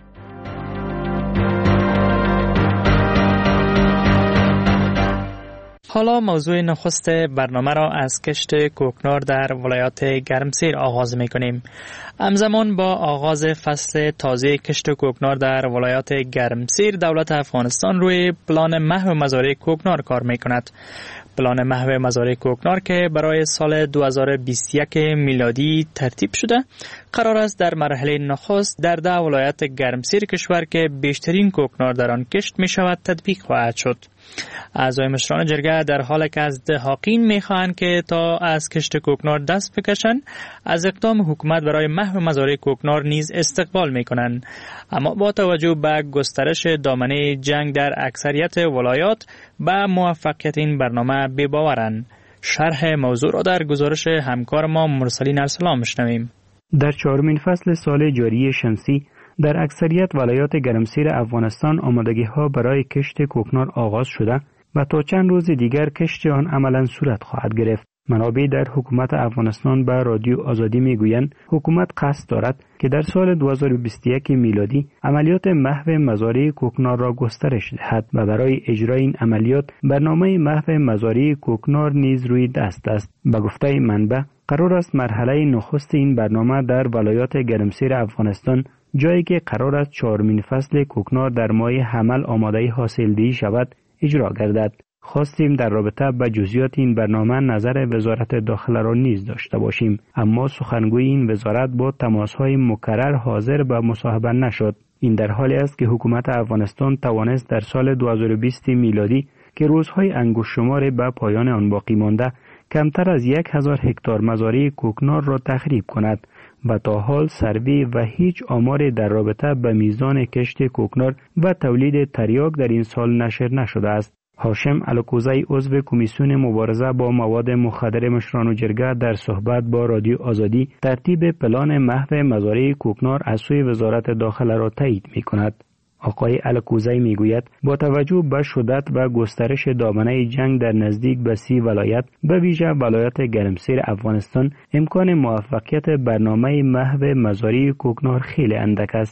حالا موضوع نخست برنامه را از کشت کوکنار در ولایت گرمسیر آغاز می‌کنیم. همزمان با آغاز فصل تازه کشت کوکنار در ولایت گرمسیر، دولت افغانستان روی پلان محو مزارع کوکنار کار می‌کند. پلان محو مزارع کوکنار که برای سال 2021 میلادی ترتیب شده، قرار است در مرحله نخست در 10 ولایت گرمسیر کشور که بیشترین کوکنار در آن کشت می شود تطبیق خواهد شد. اعضای مشران جرگه در حالی که از دهاقین می خواهند که تا از کشت کوکنار دست بکشند، از اقدام حکومت برای محو مزارع کوکنار نیز استقبال می کنند. اما با توجه به گسترش دامنه جنگ در اکثریت ولایات، به موفقیت این برنامه بی‌باورند. شرح موضوع را در گزارش همکار ما مرسلین ارسلان میشنویم. در 4مین فصل سال جاری شمسی در اکثریت ولایات گرمسیر افغانستان آمادگی‌ها برای کشت کوکنار آغاز شده و تا چند روز دیگر کشت آن عملاً صورت خواهد گرفت. منابع در حکومت افغانستان به رادیو آزادی میگویند حکومت قصد دارد که در سال 2021 میلادی عملیات محو مزارع کوکنار را گسترش دهد و برای اجرای این عملیات برنامه محو مزارع کوکنار نیز روی دست است. به گفته منبع قرار است مرحله نخست این برنامه در ولایات گرمسیر افغانستان، جایی که قرار است 4مین فصل کوکنار در ماه حمل آماده حاصلدهی شود، اجرا گردد. خواستیم در رابطه با جزئیات این برنامه نظر وزارت داخله را نیز داشته باشیم، اما سخنگوی این وزارت با تماس‌های مکرر حاضر به مصاحبه نشد. این در حالی است که حکومت افغانستان توانست در سال 2020 میلادی که روزهای انگشت‌شمار به پایان آن باقی مانده کمتر از 1000 هکتار مزارع کوکنار را تخریب کند و تا حال سروی و هیچ آمار در رابطه به میزان کشت کوکنار و تولید تریاک در این سال نشر نشده است. هاشم الکوزی عضو کمیسیون مبارزه با مواد مخدر مشران و جرگه در صحبت با رادیو آزادی ترتیب پلان محو مزارع کوکنار از سوی وزارت داخله را تایید می‌کند. آقای الکوزی میگوید با توجه به شدت و گسترش دامنه جنگ در نزدیک به 30 ولایت به ویژه ولایت گرمسیر افغانستان امکان موفقیت برنامه محو مزارع کوکنار خیلی اندک است.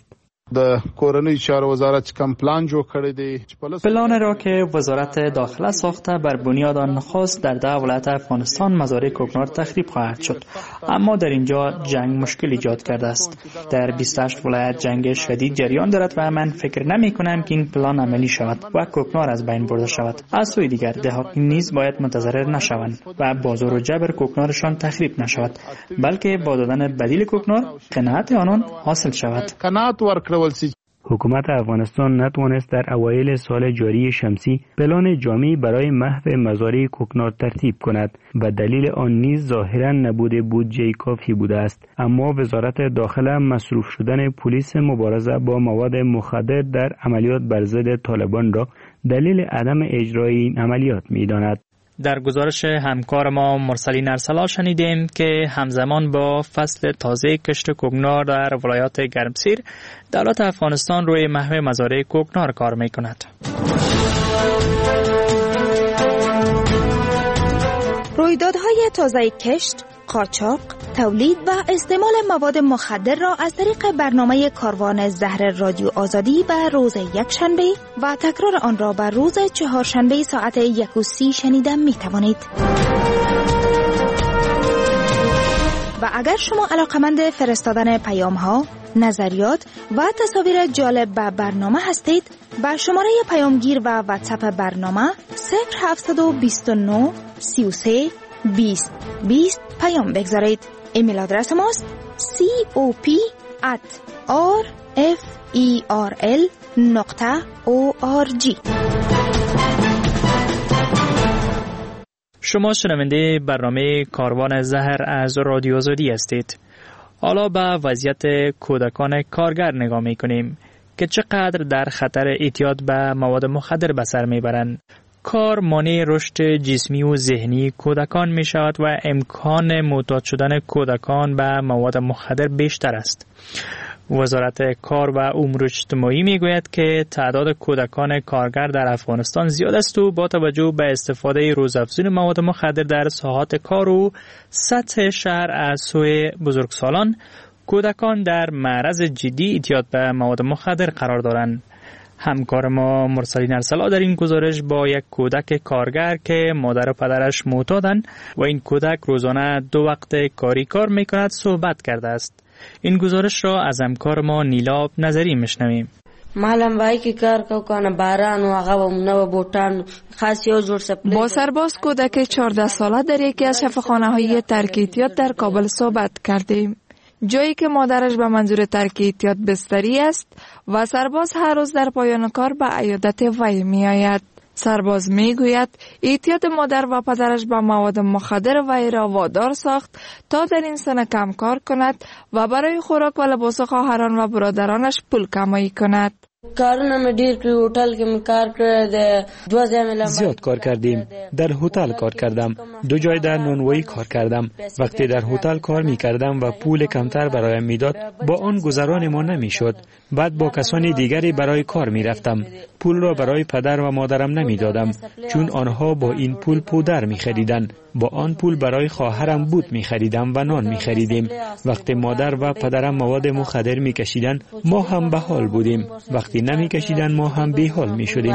د کورنۍ چارو وزارت کم پلان جوړ کړی دی. پلان را که وزارت داخله ساخته بر بنیاد آن نخست در 10 ولایت افغانستان مزارع کوکنار تخریب خواهد شد، اما در اینجا جنگ مشکل ایجاد کرده است. در 28 ولایت جنگ شدید جریان دارد و من فکر نمی کنم که این پلان عملی شود و کوکنار از بین برده شود. از سوی دیگر دهاتی نیز باید متضرر نشوند و بازار و جبر کوکنارشان تخریب نشود، بلکه با دادن بدیل کوکنار قناعت آنان حاصل شود. حکومت افغانستان نتوانست در اوایل سال جاری شمسی پلان جامعی برای محو مزارع کوکنار ترتیب کند و دلیل آن نیز ظاهراً نبود بودجه کافی بوده است. اما وزارت داخله مصروف شدن پلیس مبارزه با مواد مخدر در عملیات بر ضد طالبان را دلیل عدم اجرای این عملیات می‌داند. در گزارش همکار ما مرسلین ارسلان شنیدیم که همزمان با فصل تازه کشت کوکنار در ولایات گرمسیر، دولت افغانستان روی محو مزارع کوکنار کار می‌کند. رویدادهای تازه کشت، قاچاق، تولید و استعمال مواد مخدر را از طریق برنامه کاروان زهر رادیو آزادی به روز یکشنبه و تکرار آن را به روز چهارشنبه ساعت 1:30 شنیدن می توانید. و اگر شما علاقمند فرستادن پیام ها، نظریات و تصاویر جالب به برنامه هستید، با شماره پیامگیر و واتساپ برنامه 0729 33 20 20 پیام بگذارید. ایمیل آدرس ماست cop@referl.org. شما شنونده برنامه کاروان زهر از رادیو آزادی هستید. حالا به وضعیت کودکان کارگر نگاه می‌کنیم که چقدر در خطر اعتیاد به مواد مخدر به سر میبرند. کار مانع رشد جسمی و ذهنی کودکان می شود و امکان معتاد شدن کودکان به مواد مخدر بیشتر است. وزارت کار و امور اجتماعی می گوید که تعداد کودکان کارگر در افغانستان زیاد است و با توجه به استفاده روزافزون مواد مخدر در ساحات کار و سطح شهر از سوی بزرگسالان، کودکان در معرض جدی اعتیاد به مواد مخدر قرار دارند. همکار ما مرسلین ارسلان در این گزارش با یک کودک کارگر که مادر و پدرش معتادند و این کودک روزانه 2 وقت کار میکند صحبت کرده است. این گزارش را از همکار ما نیلاب نظری میشنویم. معلم وای که کار کنه باران و هغه و نو بوتان خاص یو جوړ سپلی. با سرباز کودک 14 ساله در یکی از شفاخانه‌های ترک اعتیاد در کابل صحبت کردیم. جایی که مادرش به منظور ترک اعتیاد بستری است و سرباز هر روز در پایان کار به عیادت وی می آید. سرباز می گوید اعتیاد مادر و پدرش به مواد مخدر وی را وادار ساخت تا در این سنه کم کار کند و برای خوراک و لباس خواهران و برادرانش پول کمایی کند. کارونه مې ډیر کړی، هوټل کې مې کار کړی دی، 2 ځای مې زیاد کار کردیم. در هتل کار کردم، 2 جای در نانوایی کار کردم. وقتی در هتل کار می کردم و پول کمتر برایم میداد، با آن گذران ما نمیشد. بعد با کسان دیگری برای کار می رفتم. پول را برای پدر و مادرم نمی دادم چون آنها با این پول پودر می خریدن. با آن پول برای خواهرم بود می خریدم و نان می خریدیم. وقتی مادر و پدرم مواد مخدر می کشیدن ما هم به حال بودیم. وقتی نمی کشیدن ما هم بی حال می شدیم.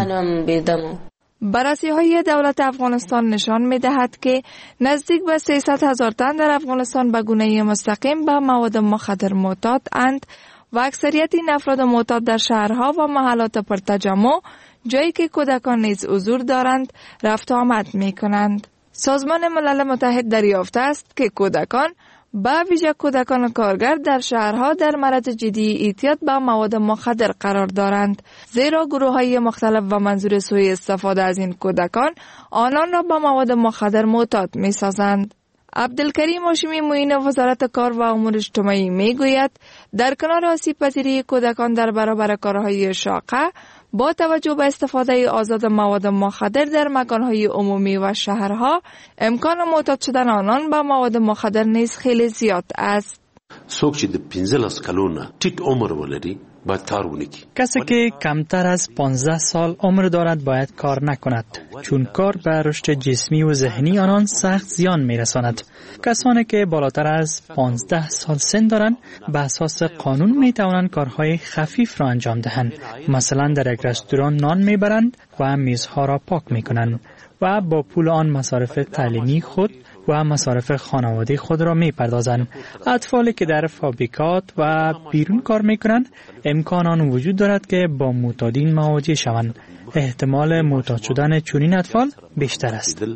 بررسی‌های دولت افغانستان نشان می‌دهد که نزدیک به 300,000 تن در افغانستان به گونه مستقیم به مواد مخدر معتاد اند و اکثریت این افراد معتاد در شهرها و محلات پرتجمع، جایی که کودکان نیز حضور دارند، رفت و آمد می‌کنند. سازمان ملل متحد دریافته است که کودکان، به ویژه کودکان کارگر در شهرها در معرض جدی اعتیاد به مواد مخدر قرار دارند، زیرا گروه‌های مختلف و منظور سوء استفاده از این کودکان آنان را به مواد مخدر معتاد می‌سازند. عبدالکریم هاشمی معین وزارت کار و امور اجتماعی میگوید در کنار آسیب‌پذیری کودکان در برابر کارهای شاقه، با توجه به استفاده آزاد مواد مخدر در مکانهای عمومی و شهرها، امکان معتاد شدن آنان به مواد مخدر نیز خیلی زیاد است. څوک چې د 15 کلونو ټیټ عمر ولري کسی که کمتر از 15 سال عمر دارد باید کار نکند، چون کار به رشد جسمی و ذهنی آنان سخت زیان میرساند. کسانی که بالاتر از 15 سال سن دارند به اساس قانون می توانند کارهای خفیف را انجام دهند. مثلا در یک رستوران نان میبرند و میزها را پاک میکنند و با پول آن مصارف تعلیمی خود و مصارف خانواده خود را میپردازند. اطفالی که در فابریکات و بیرون کار میکنند امکان آن وجود دارد که با معتادین مواجه شوند. احتمال معتاد شدن چنین اطفال بیشتر است.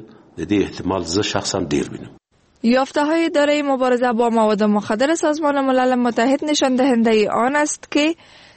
یافته‌های اداره مبارزه با مواد مخدر سازمان ملل متحد نشان دهنده آن است که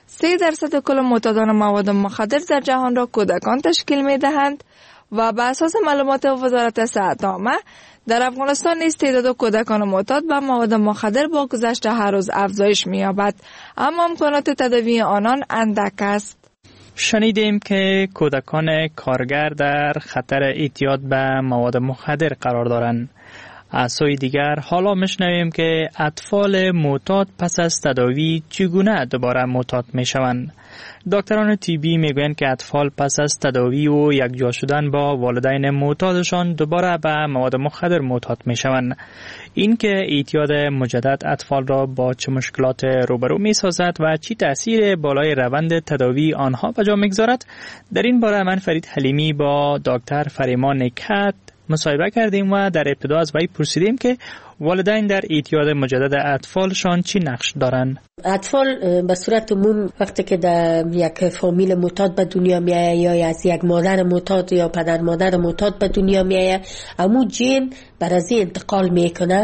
3% کل معتادان مواد مخدر در جهان را کودکان تشکیل می‌دهند و بر اساس معلومات وزارت صحت عامه در افغانستان نیز تعداد کودکان معتاد به مواد مخدر با گذشت هر روز افزایش می‌یابد، اما امکانات تداوی آنان اندک است. شنیدیم که کودکان کارگر در خطر اعتیاد به مواد مخدر قرار دارند. از سوی دیگر حالا میشنویم که اطفال معتاد پس از تداوی چگونه دوباره معتاد میشوند. دکتران طبی میگویند که اطفال پس از تداوی و یکجا شدن با والدین معتادشان دوباره به مواد مخدر معتاد میشوند. این که اعتیاد مجدد اطفال را با چه مشکلات روبرو میسازد و چی تأثیر بالای روند تداوی آنها به جا میگذارد، در این باره من فرید حلیمی با دکتر فریما نکهت مصاحبه کردیم و در ابتدا از وی پرسیدیم که والدین در اعتیاد مجدد اطفالشان چی نقش دارند. اطفال به صورت عموم وقتی که در یک فامیل معتاد به دنیا میآید یا از یک مادر معتاد یا پدر مادر معتاد به دنیا میآید، امو جین بر از این انتقال میکنه،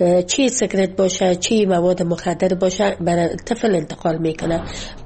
چی سیگرت باشه چی مواد مخدر باشه بر طفل انتقال میکنه.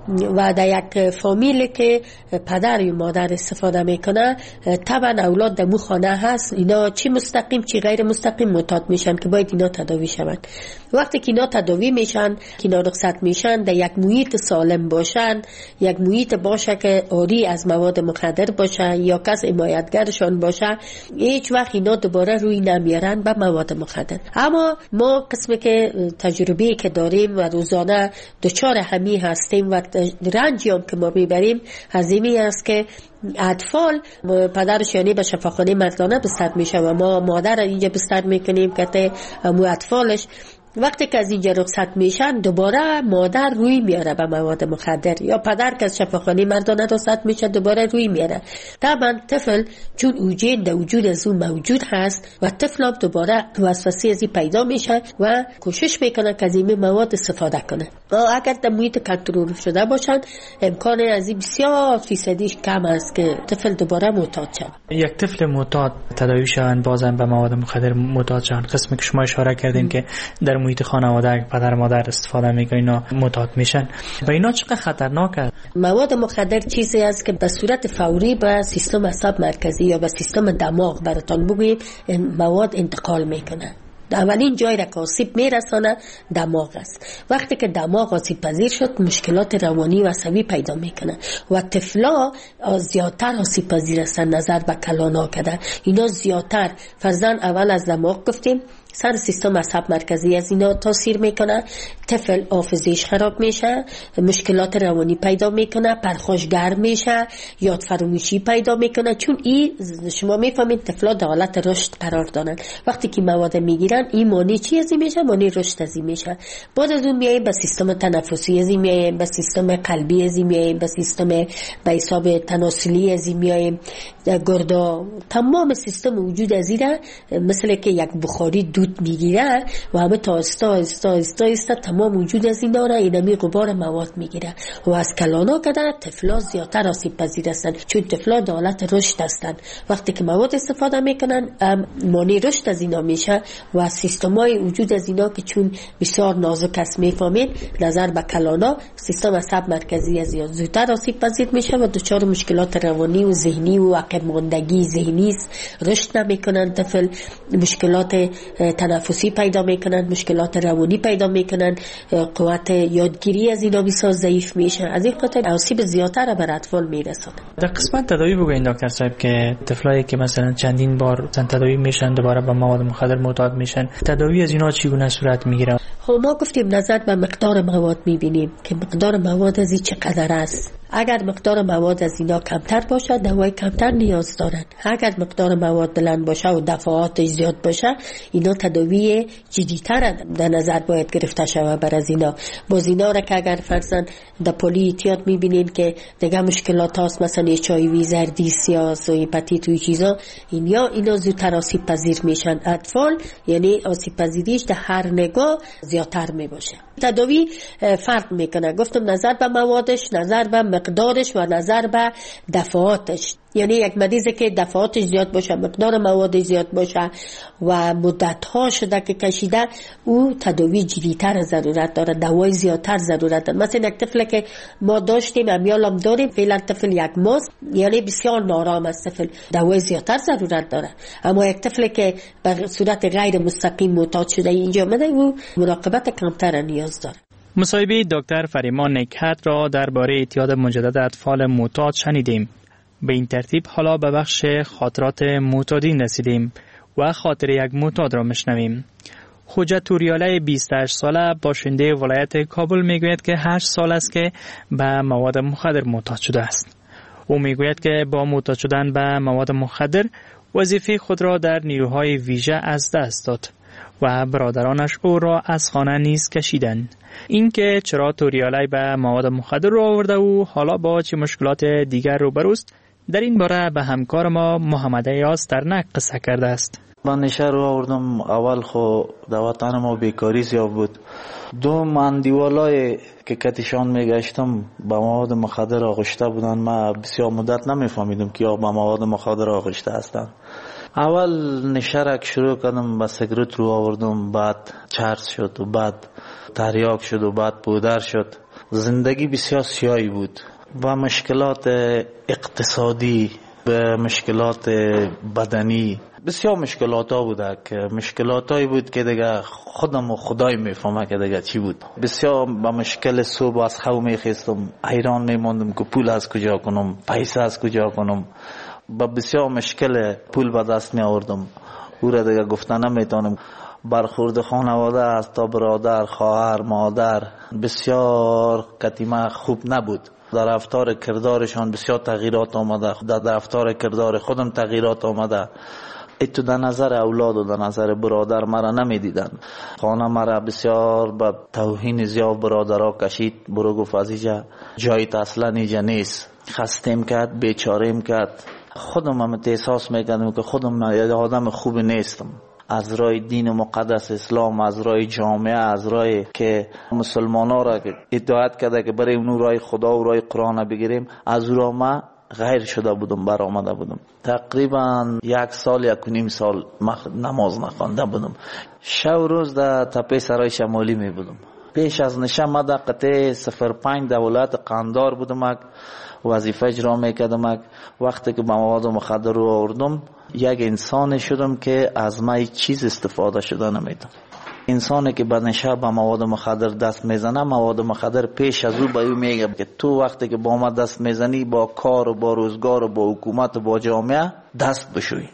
و در یک فامیلی که پدر یا مادر استفاده میکنه طبعا اولاد در مو خانه هست، اینا چی مستقیم چی غیر مستقیم معتاد میشن که باید اینا تداوی شوند. وقتی که اینا تداوی میشن، که اینا رخصت میشن، در یک محیط سالم باشن، یک محیط باشه که عاری از مواد مخدر باشه یا کس حمایتگرشان باشه، هیچ وقت اینا دوباره روی نمیارن به مواد مخدر. اما ما قسمی که تجربه که داریم و روزانه دچار همی هستیم و رنجی هم که ما میبریم هزیمی است که اطفال پدرش یعنی به شفاخانه مردانه بستر میشه و ما مادر اینجا بستر میکنیم که امو اطفالش وقتی که از اینجا رخصت میشن دوباره مادر روی میاره به مواد مخدر یا پدر که از شفاخانه مردانه رخصت میشه دوباره روی میاره. طبعا طفل چون اوجین در وجود از اون موجود هست و طفل هم دوباره وسوسه ازی پیدا میشه و کوشش میکنه که از این مواد استفاده کنه. اگر در محیط کنترل شده باشن امکان ازی بسیار فیصدیش کم است که طفل دوباره معتاد شود. یک طفل معتاد تداوی شوند بازم به مواد مخدر معتاد شوند، قسمی که شما اشاره کردین که در محیط خانواده پدر مادر استفاده میکنه اینا معتاد میشن و اینا چقدر خطرناک است؟ مواد مخدر چیزی است که به صورت فوری به سیستم عصب مرکزی یا به سیستم دماغ براتون بگویم مواد انتقال میکنه. اولین جای را که آسیب میرسانه دماغ است. وقتی که دماغ آسیب پذیر شد مشکلات روانی و عصبی پیدا میکنه و طفلا زیادتر آسیب پذیر هستن نظر به کلانا کده. اینا زیادتر فرزن اول از دماغ گفتیم سر سیستم عصب مرکزی از اینا تاثیر میکنه، طفل حافظه‌اش خراب میشه، مشکلات روانی پیدا میکنه، پرخاشگر میشه، یاد فراموشی پیدا میکنه، چون این شما میفهمید طفلا در حالت رشد قرار دارن. وقتی که مواد میگیرن این مانع چی ازی میشه؟ مانع رشد ازی میشه. بعد از اون میایم به سیستم تنفسی ازی میایم، به سیستم قلبی ازی میایم، به سیستم به حساب تناسلی ازی میایم، گردا، تمام سیستم وجود ازی را مثل که یک بخاری دود میگیره و همه تا استا تمام وجود از این داره اینمی غبار مواد میگیره و از کلانا کده طفلا زیادتر آسیب پذیر هستن چون طفلا در حالت رشد هستن. وقتی که مواد استفاده میکنن مانع رشد از اینا میشه و سیستمای وجود از اینا که چون بسیار نازک است میفهمید نظر به کلانا سیستم عصب مرکزی از اینا زودتر آسیب پذیر میشه و دچار مشکلات روانی و ذهنی و عقب ماندگی ذهنی است، رشد نمیکنن طفل، مشکلات تنفسی پیدا میکنن، مشکلات روانی پیدا میکنن، قوت یادگیری از اینا بسیار ضعیف میشه. از این خاطر آسیب زیادتر بر اطفال میرسونه. در قسمت تداوی بگوین دکتر صاحب که طفلایی که مثلا چندین بار تداوی میشن دوباره با مواد مخدر معتاد میشن، تداوی از اینا چگونه صورت میگیره؟ خب ما گفتیم نظر به مقدار مواد میبینیم که مقدار مواد از این چقدر است. اگر مقدار مواد از اینا کمتر باشه دوای کمتر نیاز دارن. اگر مقدار مواد بلند باشه و دفعاتش زیاد باشه اینا تداوی جدی‌تر در نظر باید گرفته شود بر از اینا. باز اینا را که اگر فرضاً در پلی احتیاط میبینین که دیگه مشکلات هست، مثلا HIV زردی سیاس و هپاتیت و چیزا، اینا زودتر آسیب پذیر میشن. اطفال یعنی آسیب پذیریش در هر نگاه زیادتر میباشه. تداوی فرق میکنه. گفتم نظر به موادش، نظر به مقدارش و نظر به دفعاتش. یعنی یک مریضی که دفعاتش زیاد باشه، مقدار موادش زیاد باشه و مدت‌ها شده که کشیده، او تداوی جدی‌تر ضرورت داره، دوای زیادتر ضرورت داره. مثلا یک طفل که ما داشتیم امیالم داریم، فعلا طفل یک ماست، یعنی بسیار نارام است، طفل دوای زیادتر ضرورت داره. اما یک طفل که به صورت غیر مستقیم معتاد شده اینجا آمده، او مراقبت کمتر نیاز داره. مصاحبه دکتر فریمان نکهت را درباره اعتیاد مجدد اطفال معتاد شنیدیم. به این ترتیب حالا به بخش خاطرات معتادین رسیدیم و خاطر یک معتاد را میشنویم. حجت توریاله 28 ساله باشنده ولایت کابل میگوید که 8 سال است که به مواد مخدر معتاد شده است. او میگوید که با معتاد شدن به مواد مخدر وظیفه خود را در نیروهای ویژه از دست داد و برادرانش او را از خانه نیز کشیدند. اینکه چرا توریاله به مواد مخدر را آورده و حالا با چه مشکلات دیگر روبروست، در این باره به همکار ما محمد ایاز ترنک قصه کرده است. من نشه رو آوردم. اول خو در وطن ما بیکاری زیاد بود. دو اندیوالای که کتشان میگشتم با مواد مخدر آغشته بودن. من بسیار مدت نمیفهمیدم که یا با مواد مخدر آغشته هستن. اول نشرک شروع کردم، با سیگارت رو آوردم، بعد چرس شد و بعد تریاک شد و بعد پودر شد. زندگی بسیار سیاهی بود و مشکلات اقتصادی و مشکلات بدنی، بسیار مشکلات ها بوده که مشکلات بود که دیگه خودم و خدای میفهمه که دیگه چی بود. بسیار با مشکل صبح از خواب میخیستم، حیران میموندم که پول از کجا کنم، پیسه از کجا کنم. با بسیار مشکل پول به دست می آوردم. او را دیگه گفتن نمیتونم. برخورد خانواده از تا برادر، خواهر، مادر بسیار کتیمه خوب نبود. در رفتار کردارشان بسیار تغییرات آمده، در رفتار کردار خودم تغییرات آمده. ایتو در نظر اولاد و در نظر برادر مرا نمیدیدن. خانه مرا بسیار به توهین زیاد برادرها کشید. برو گفت عزیزه جایت اصلا اینجا نیست. خستیم کرد، بیچاریم کرد. خودم هم احساس میکردم که خودم آدم خوب نیستم. از رای دین مقدس اسلام، از رای جامعه، از رای که مسلمانان را هدایت کرده که برای اون رای خدا و رای قرآن بگیریم، از او را ما غیر شده بودم، برآمده بودم. تقریبا 1 سال 1.5 سال نماز نخوانده بودم. شب و روز در تپه سرای شمالی می بودم. پیش از نشه ما در قطعه 05 در ولایت قندار بودم، وظیفه اجرا میکردم. وقتی که به مواد مخدر رو آوردم، یک انسان شدم که از ما هیچ چیز استفاده شده نمیدم. انسانی که به نشه به مواد مخدر دست میزنه، مواد مخدر پیش از او به او میگه که تو وقتی که با ما دست میزنی با کار و با روزگار و با حکومت و با جامعه دست بشوی.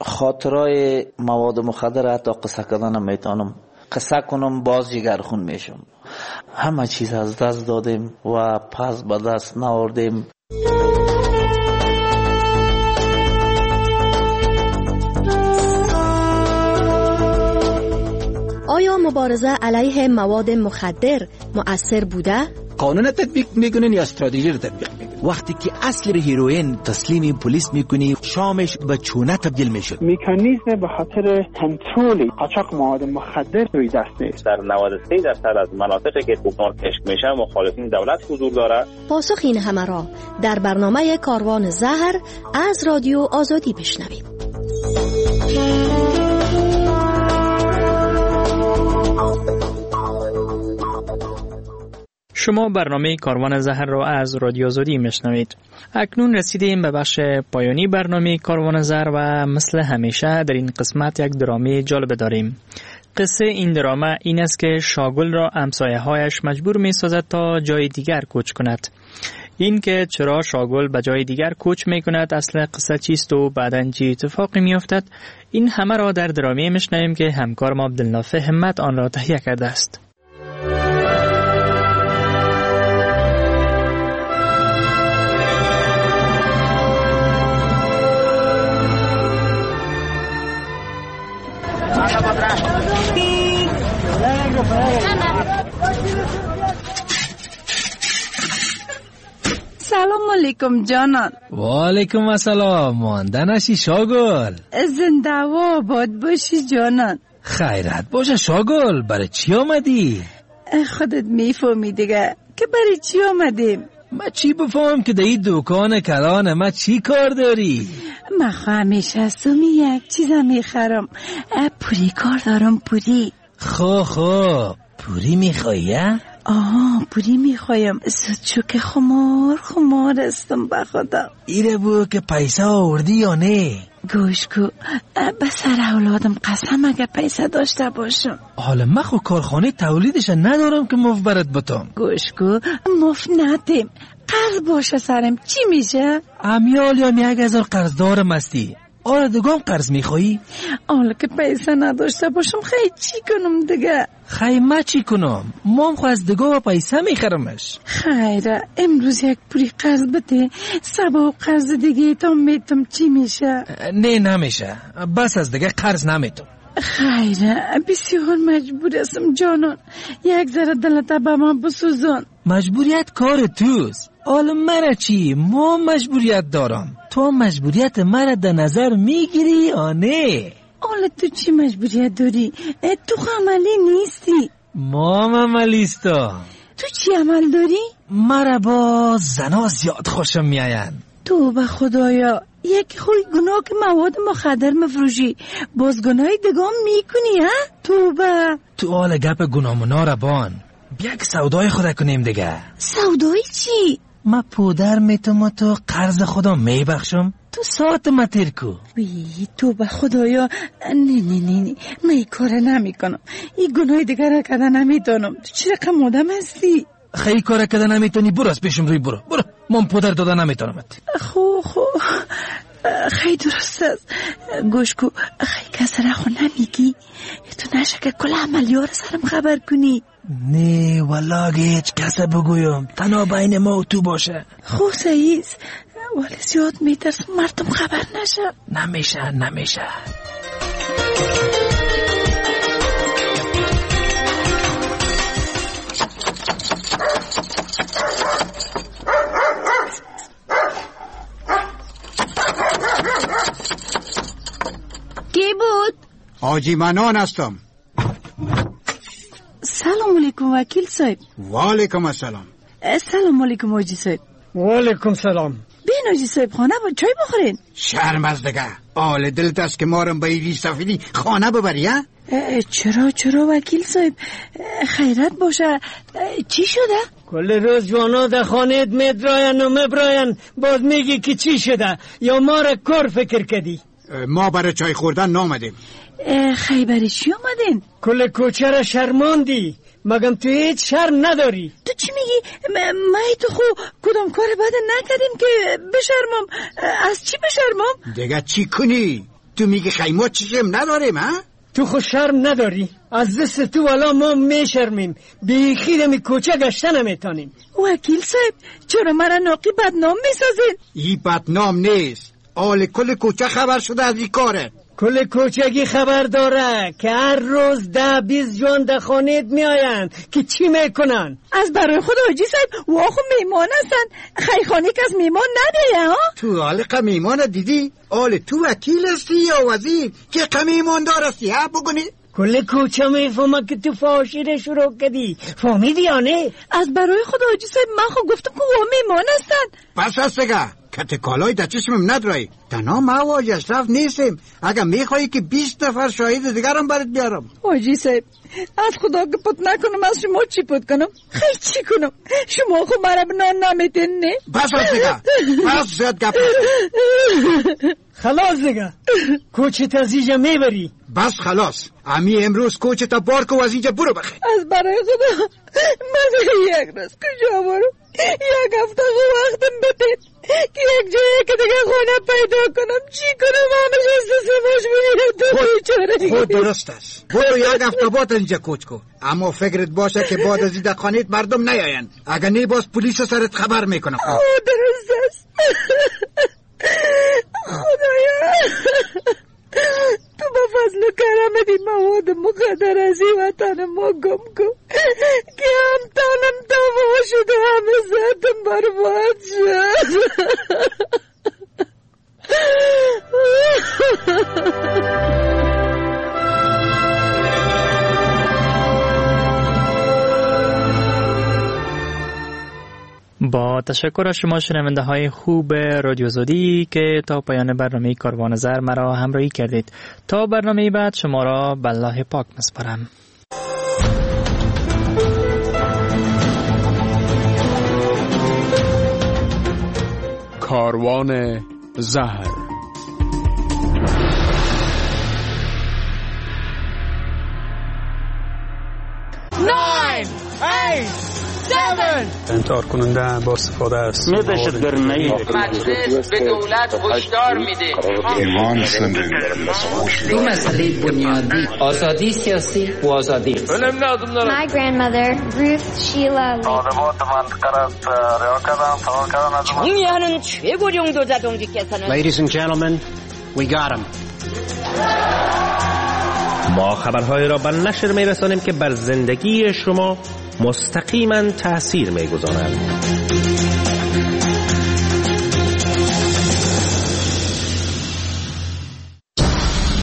خاطرای مواد مخدر حتی قصه کردن نمیتونم. قصه کنم باز جگرخون میشم. همه چیز از دست دادیم و پس به دست ناوردیم. آیا مبارزه علیه مواد مخدر مؤثر بوده؟ قانون تطبیق میکنین یا استراتژی رو تطبیق میکنین؟ وقتی که اصل هیروئین تسلیم پلیس میکنی، شامش به چونه تبدیل میشه. مکانیزم به خاطر کنترل قاچاق مواد مخدر روی دست نیست. در 93% از مناطقی که کوکنار کشف میشه مخالفین دولت حضور داره. پاسخ این همه را در برنامه کاروان زهر از رادیو آزادی بشنویم. شما برنامه کاروان زهر را از رادیو آزادی میشنوید. اکنون رسیدیم به بخش پایانی برنامه کاروان زهر و مثل همیشه در این قسمت یک درامه جالب داریم. قصه این درامه این است که شاگل را همسایه‌هایش مجبور می‌سازد تا جای دیگر کوچ کند. این که چرا شاگل به جای دیگر کوچ می‌کند، اصل قصه چیست و بعداً چه اتفاقی می‌افتد، این همه را در درامه میشنویم که همکار ما عبدالنافع همت آن را تهیه کرده است. سلام علیکم جانان. و علیکم السلام. مانده نشی شاگل. زنده و آباد باشی جانان. خیرت باشه شاگل. برای چی آمدی؟ خودت میفهمی دیگه که برای چی آمدیم. ما چی بفهم که در این دکان کرانه ما چی کار داری؟ ما همیشه از تو یک چیزا میخرم. پوری کار دارم. پوری. خب پوری میخوایی؟ پوری میخوایم. زود که خمار استم به خدا. ایره بو که پیسه آوردی یا نه؟ گوش کو به سر اولادم قسم اگه پیسه داشته باشم. حالا من خو کارخانه تولیدش ندارم که مفت برات بتم. گوش کو مفت ندیم. قرض باشه سرم چی میشه؟ امیال یا 1000 قرض دارم استی. آره دگام قرض میخوایی؟ حالا که پیسه نداشته باشم خیلی چی کنم دیگه؟ خیلی ما چی کنم؟ مام خو از دگاه پیسه میخرمش. خیره امروز یک پوری قرض بده. سبا قرض دیگه تا میتم چی میشه؟ نه نمیشه. بس از دیگه قرض نمیتم. خیره بسیار مجبور هستم جانان. یک ذره دلت به من بسوزان. مجبوریت کار توست. حالا مرا چی؟ ما مجبوریت دارم. تو مجبوریت مرا در نظر میگیری یا نه؟ حالا تو چی مجبوریت داری؟ تو عملی نیستی. ما عملیستم. تو چی عمل داری؟ مرا با زنا زیاد خوشم میاین. تو به خدایا یک خوی گناه که مواد مخدر مفروشی باز گناه دگام میکنی ها؟ تو حال گپ گناهمونا را بان. بیا که سودای خود کنیم دیگه. سودای چی؟ ما پودر میتم و تو قرض خدا میبخشم. تو ساعت ما تیر کو. تو به خدایا نه من این کار نمی کنم. این گناه دیگر را کده نمیتونم. تو چی رقم آدم هستی؟ خیلی کار کده نمیتونی برو از پیشم روی برو من پودر داده نمیتونم. خو خیلی درست است. گوش کو خیلی کس را خو نمیگی. تو نشه که کل عملیار سرم خبر کنی. نه والله هیچ کس بگویم تنها بین ما و تو باشه. خو سعیز ولی زیاد میترس مردم خبر نشه. نمیشه. کی بود؟ حاجی منان هستم. سلام علیکم وکیل صاحب. و علیکم السلام. سلام علیکم حاجی صاحب. و علیکم سلام. بین حاجی صاحب خانه با چای بخورین. شرم از دگه آل دلت است که مارم به ایری سفیدی خانه ببری ها؟ چرا وکیل صاحب خیرت باشه. چی شده؟ کل روز جوانا در خانه میدراین و مبراین باز میگی که چی شده یا ما را کار فکر کردی؟ ما برای چای خوردن نامدیم. خیلی برای چی آمدین؟ کل کوچه را شرماندی مگم تو هیچ شرم نداری؟ تو چی میگی؟ ما تو خو کدام کار بد نکردیم که بشرمم. از چی بشرمم؟ دیگه چی کنی؟ تو میگی خیمه چیشم نداریم ها؟ تو خو شرم نداری؟ از دست تو والا ما میشرمیم. بیخی دمی کوچه گشته نمیتانیم. وکیل صاحب چرا مرا ناقی بدنام میسازین؟ ای بدنام نیست. آل کل کوچه خبر شده از این کاره. کل کوچگی خبر داره که هر روز 10-20 جوان در خانه می آین که چی میکنن؟ از برای خود حاجی صاحب واخو میمان هستن. خیخانه که از میمان نمیه ها؟ تو حالق میمان دیدی؟ آل تو وکیل هستی یا وزیر که قمیمان دار هستی ها بگونی؟ کل کوچه میفهمه که تو فاشی رو شروع کردی. فهمیدی یا نه؟ از برای خود حاجی صاحب من خو گفتم که وا میمان هستن. پس هست دیگه کت کالای در چشمم ندرایی. تنها ما و حاجی اشرف نیستیم. اگه میخوایی که 20 نفر شاهد دیگرم برات بیارم. حاجی صاحب از خدا که پت نکنم از شما چی پت کنم؟ خیلی چی کنم؟ شما خو مرا بنان نمیتین نه؟ بس هست دیگه بس زیاد گپ خلاص دیگه کوچه تا از اینجا میبری. بس خلاص امی امروز کوچه تا بار که از اینجا برو بخیر. از برای خدا من یک روز کجا برو؟ یک هفته وقتم بتید که یک جایی که دیگه خونه پیدا کنم. چی کنم همش از دست مشمولیت خود درست است. برو یک هفته بعد اینجا کوچ کن. اما فکرت باشه که بعد از این خانه مردم نیاین. اگر نه باز پلیس سرت خبر میکنم. خود درست است. خدایا تو با فضل و کرمت این مواد مخدر از این وطن ما گم کن که همتانم تمام شد و همه ذاتم برباد شد. با تشکر از شما شنونده های خوب رادیو زودی که تا پایان برنامه کاروان زر مرا همراهی کردید. تا برنامه بعد شما را به الله پاک میسپارم. کاروان زهر. انتحار کننده با استفاده است. مجلس به دولت هشدار میده. ایمان زندگی دو مسئله بنیادی، آزادی سیاسی و آزادی. My grandmother, Ruth Sheila Lee. 정의하는 최고령도 자동직께서는 Ladies and gentlemen, we got him. ما خبرهای را به نشر می‌رسانیم که بر زندگی شما مستقیما تأثیر می‌گذارند.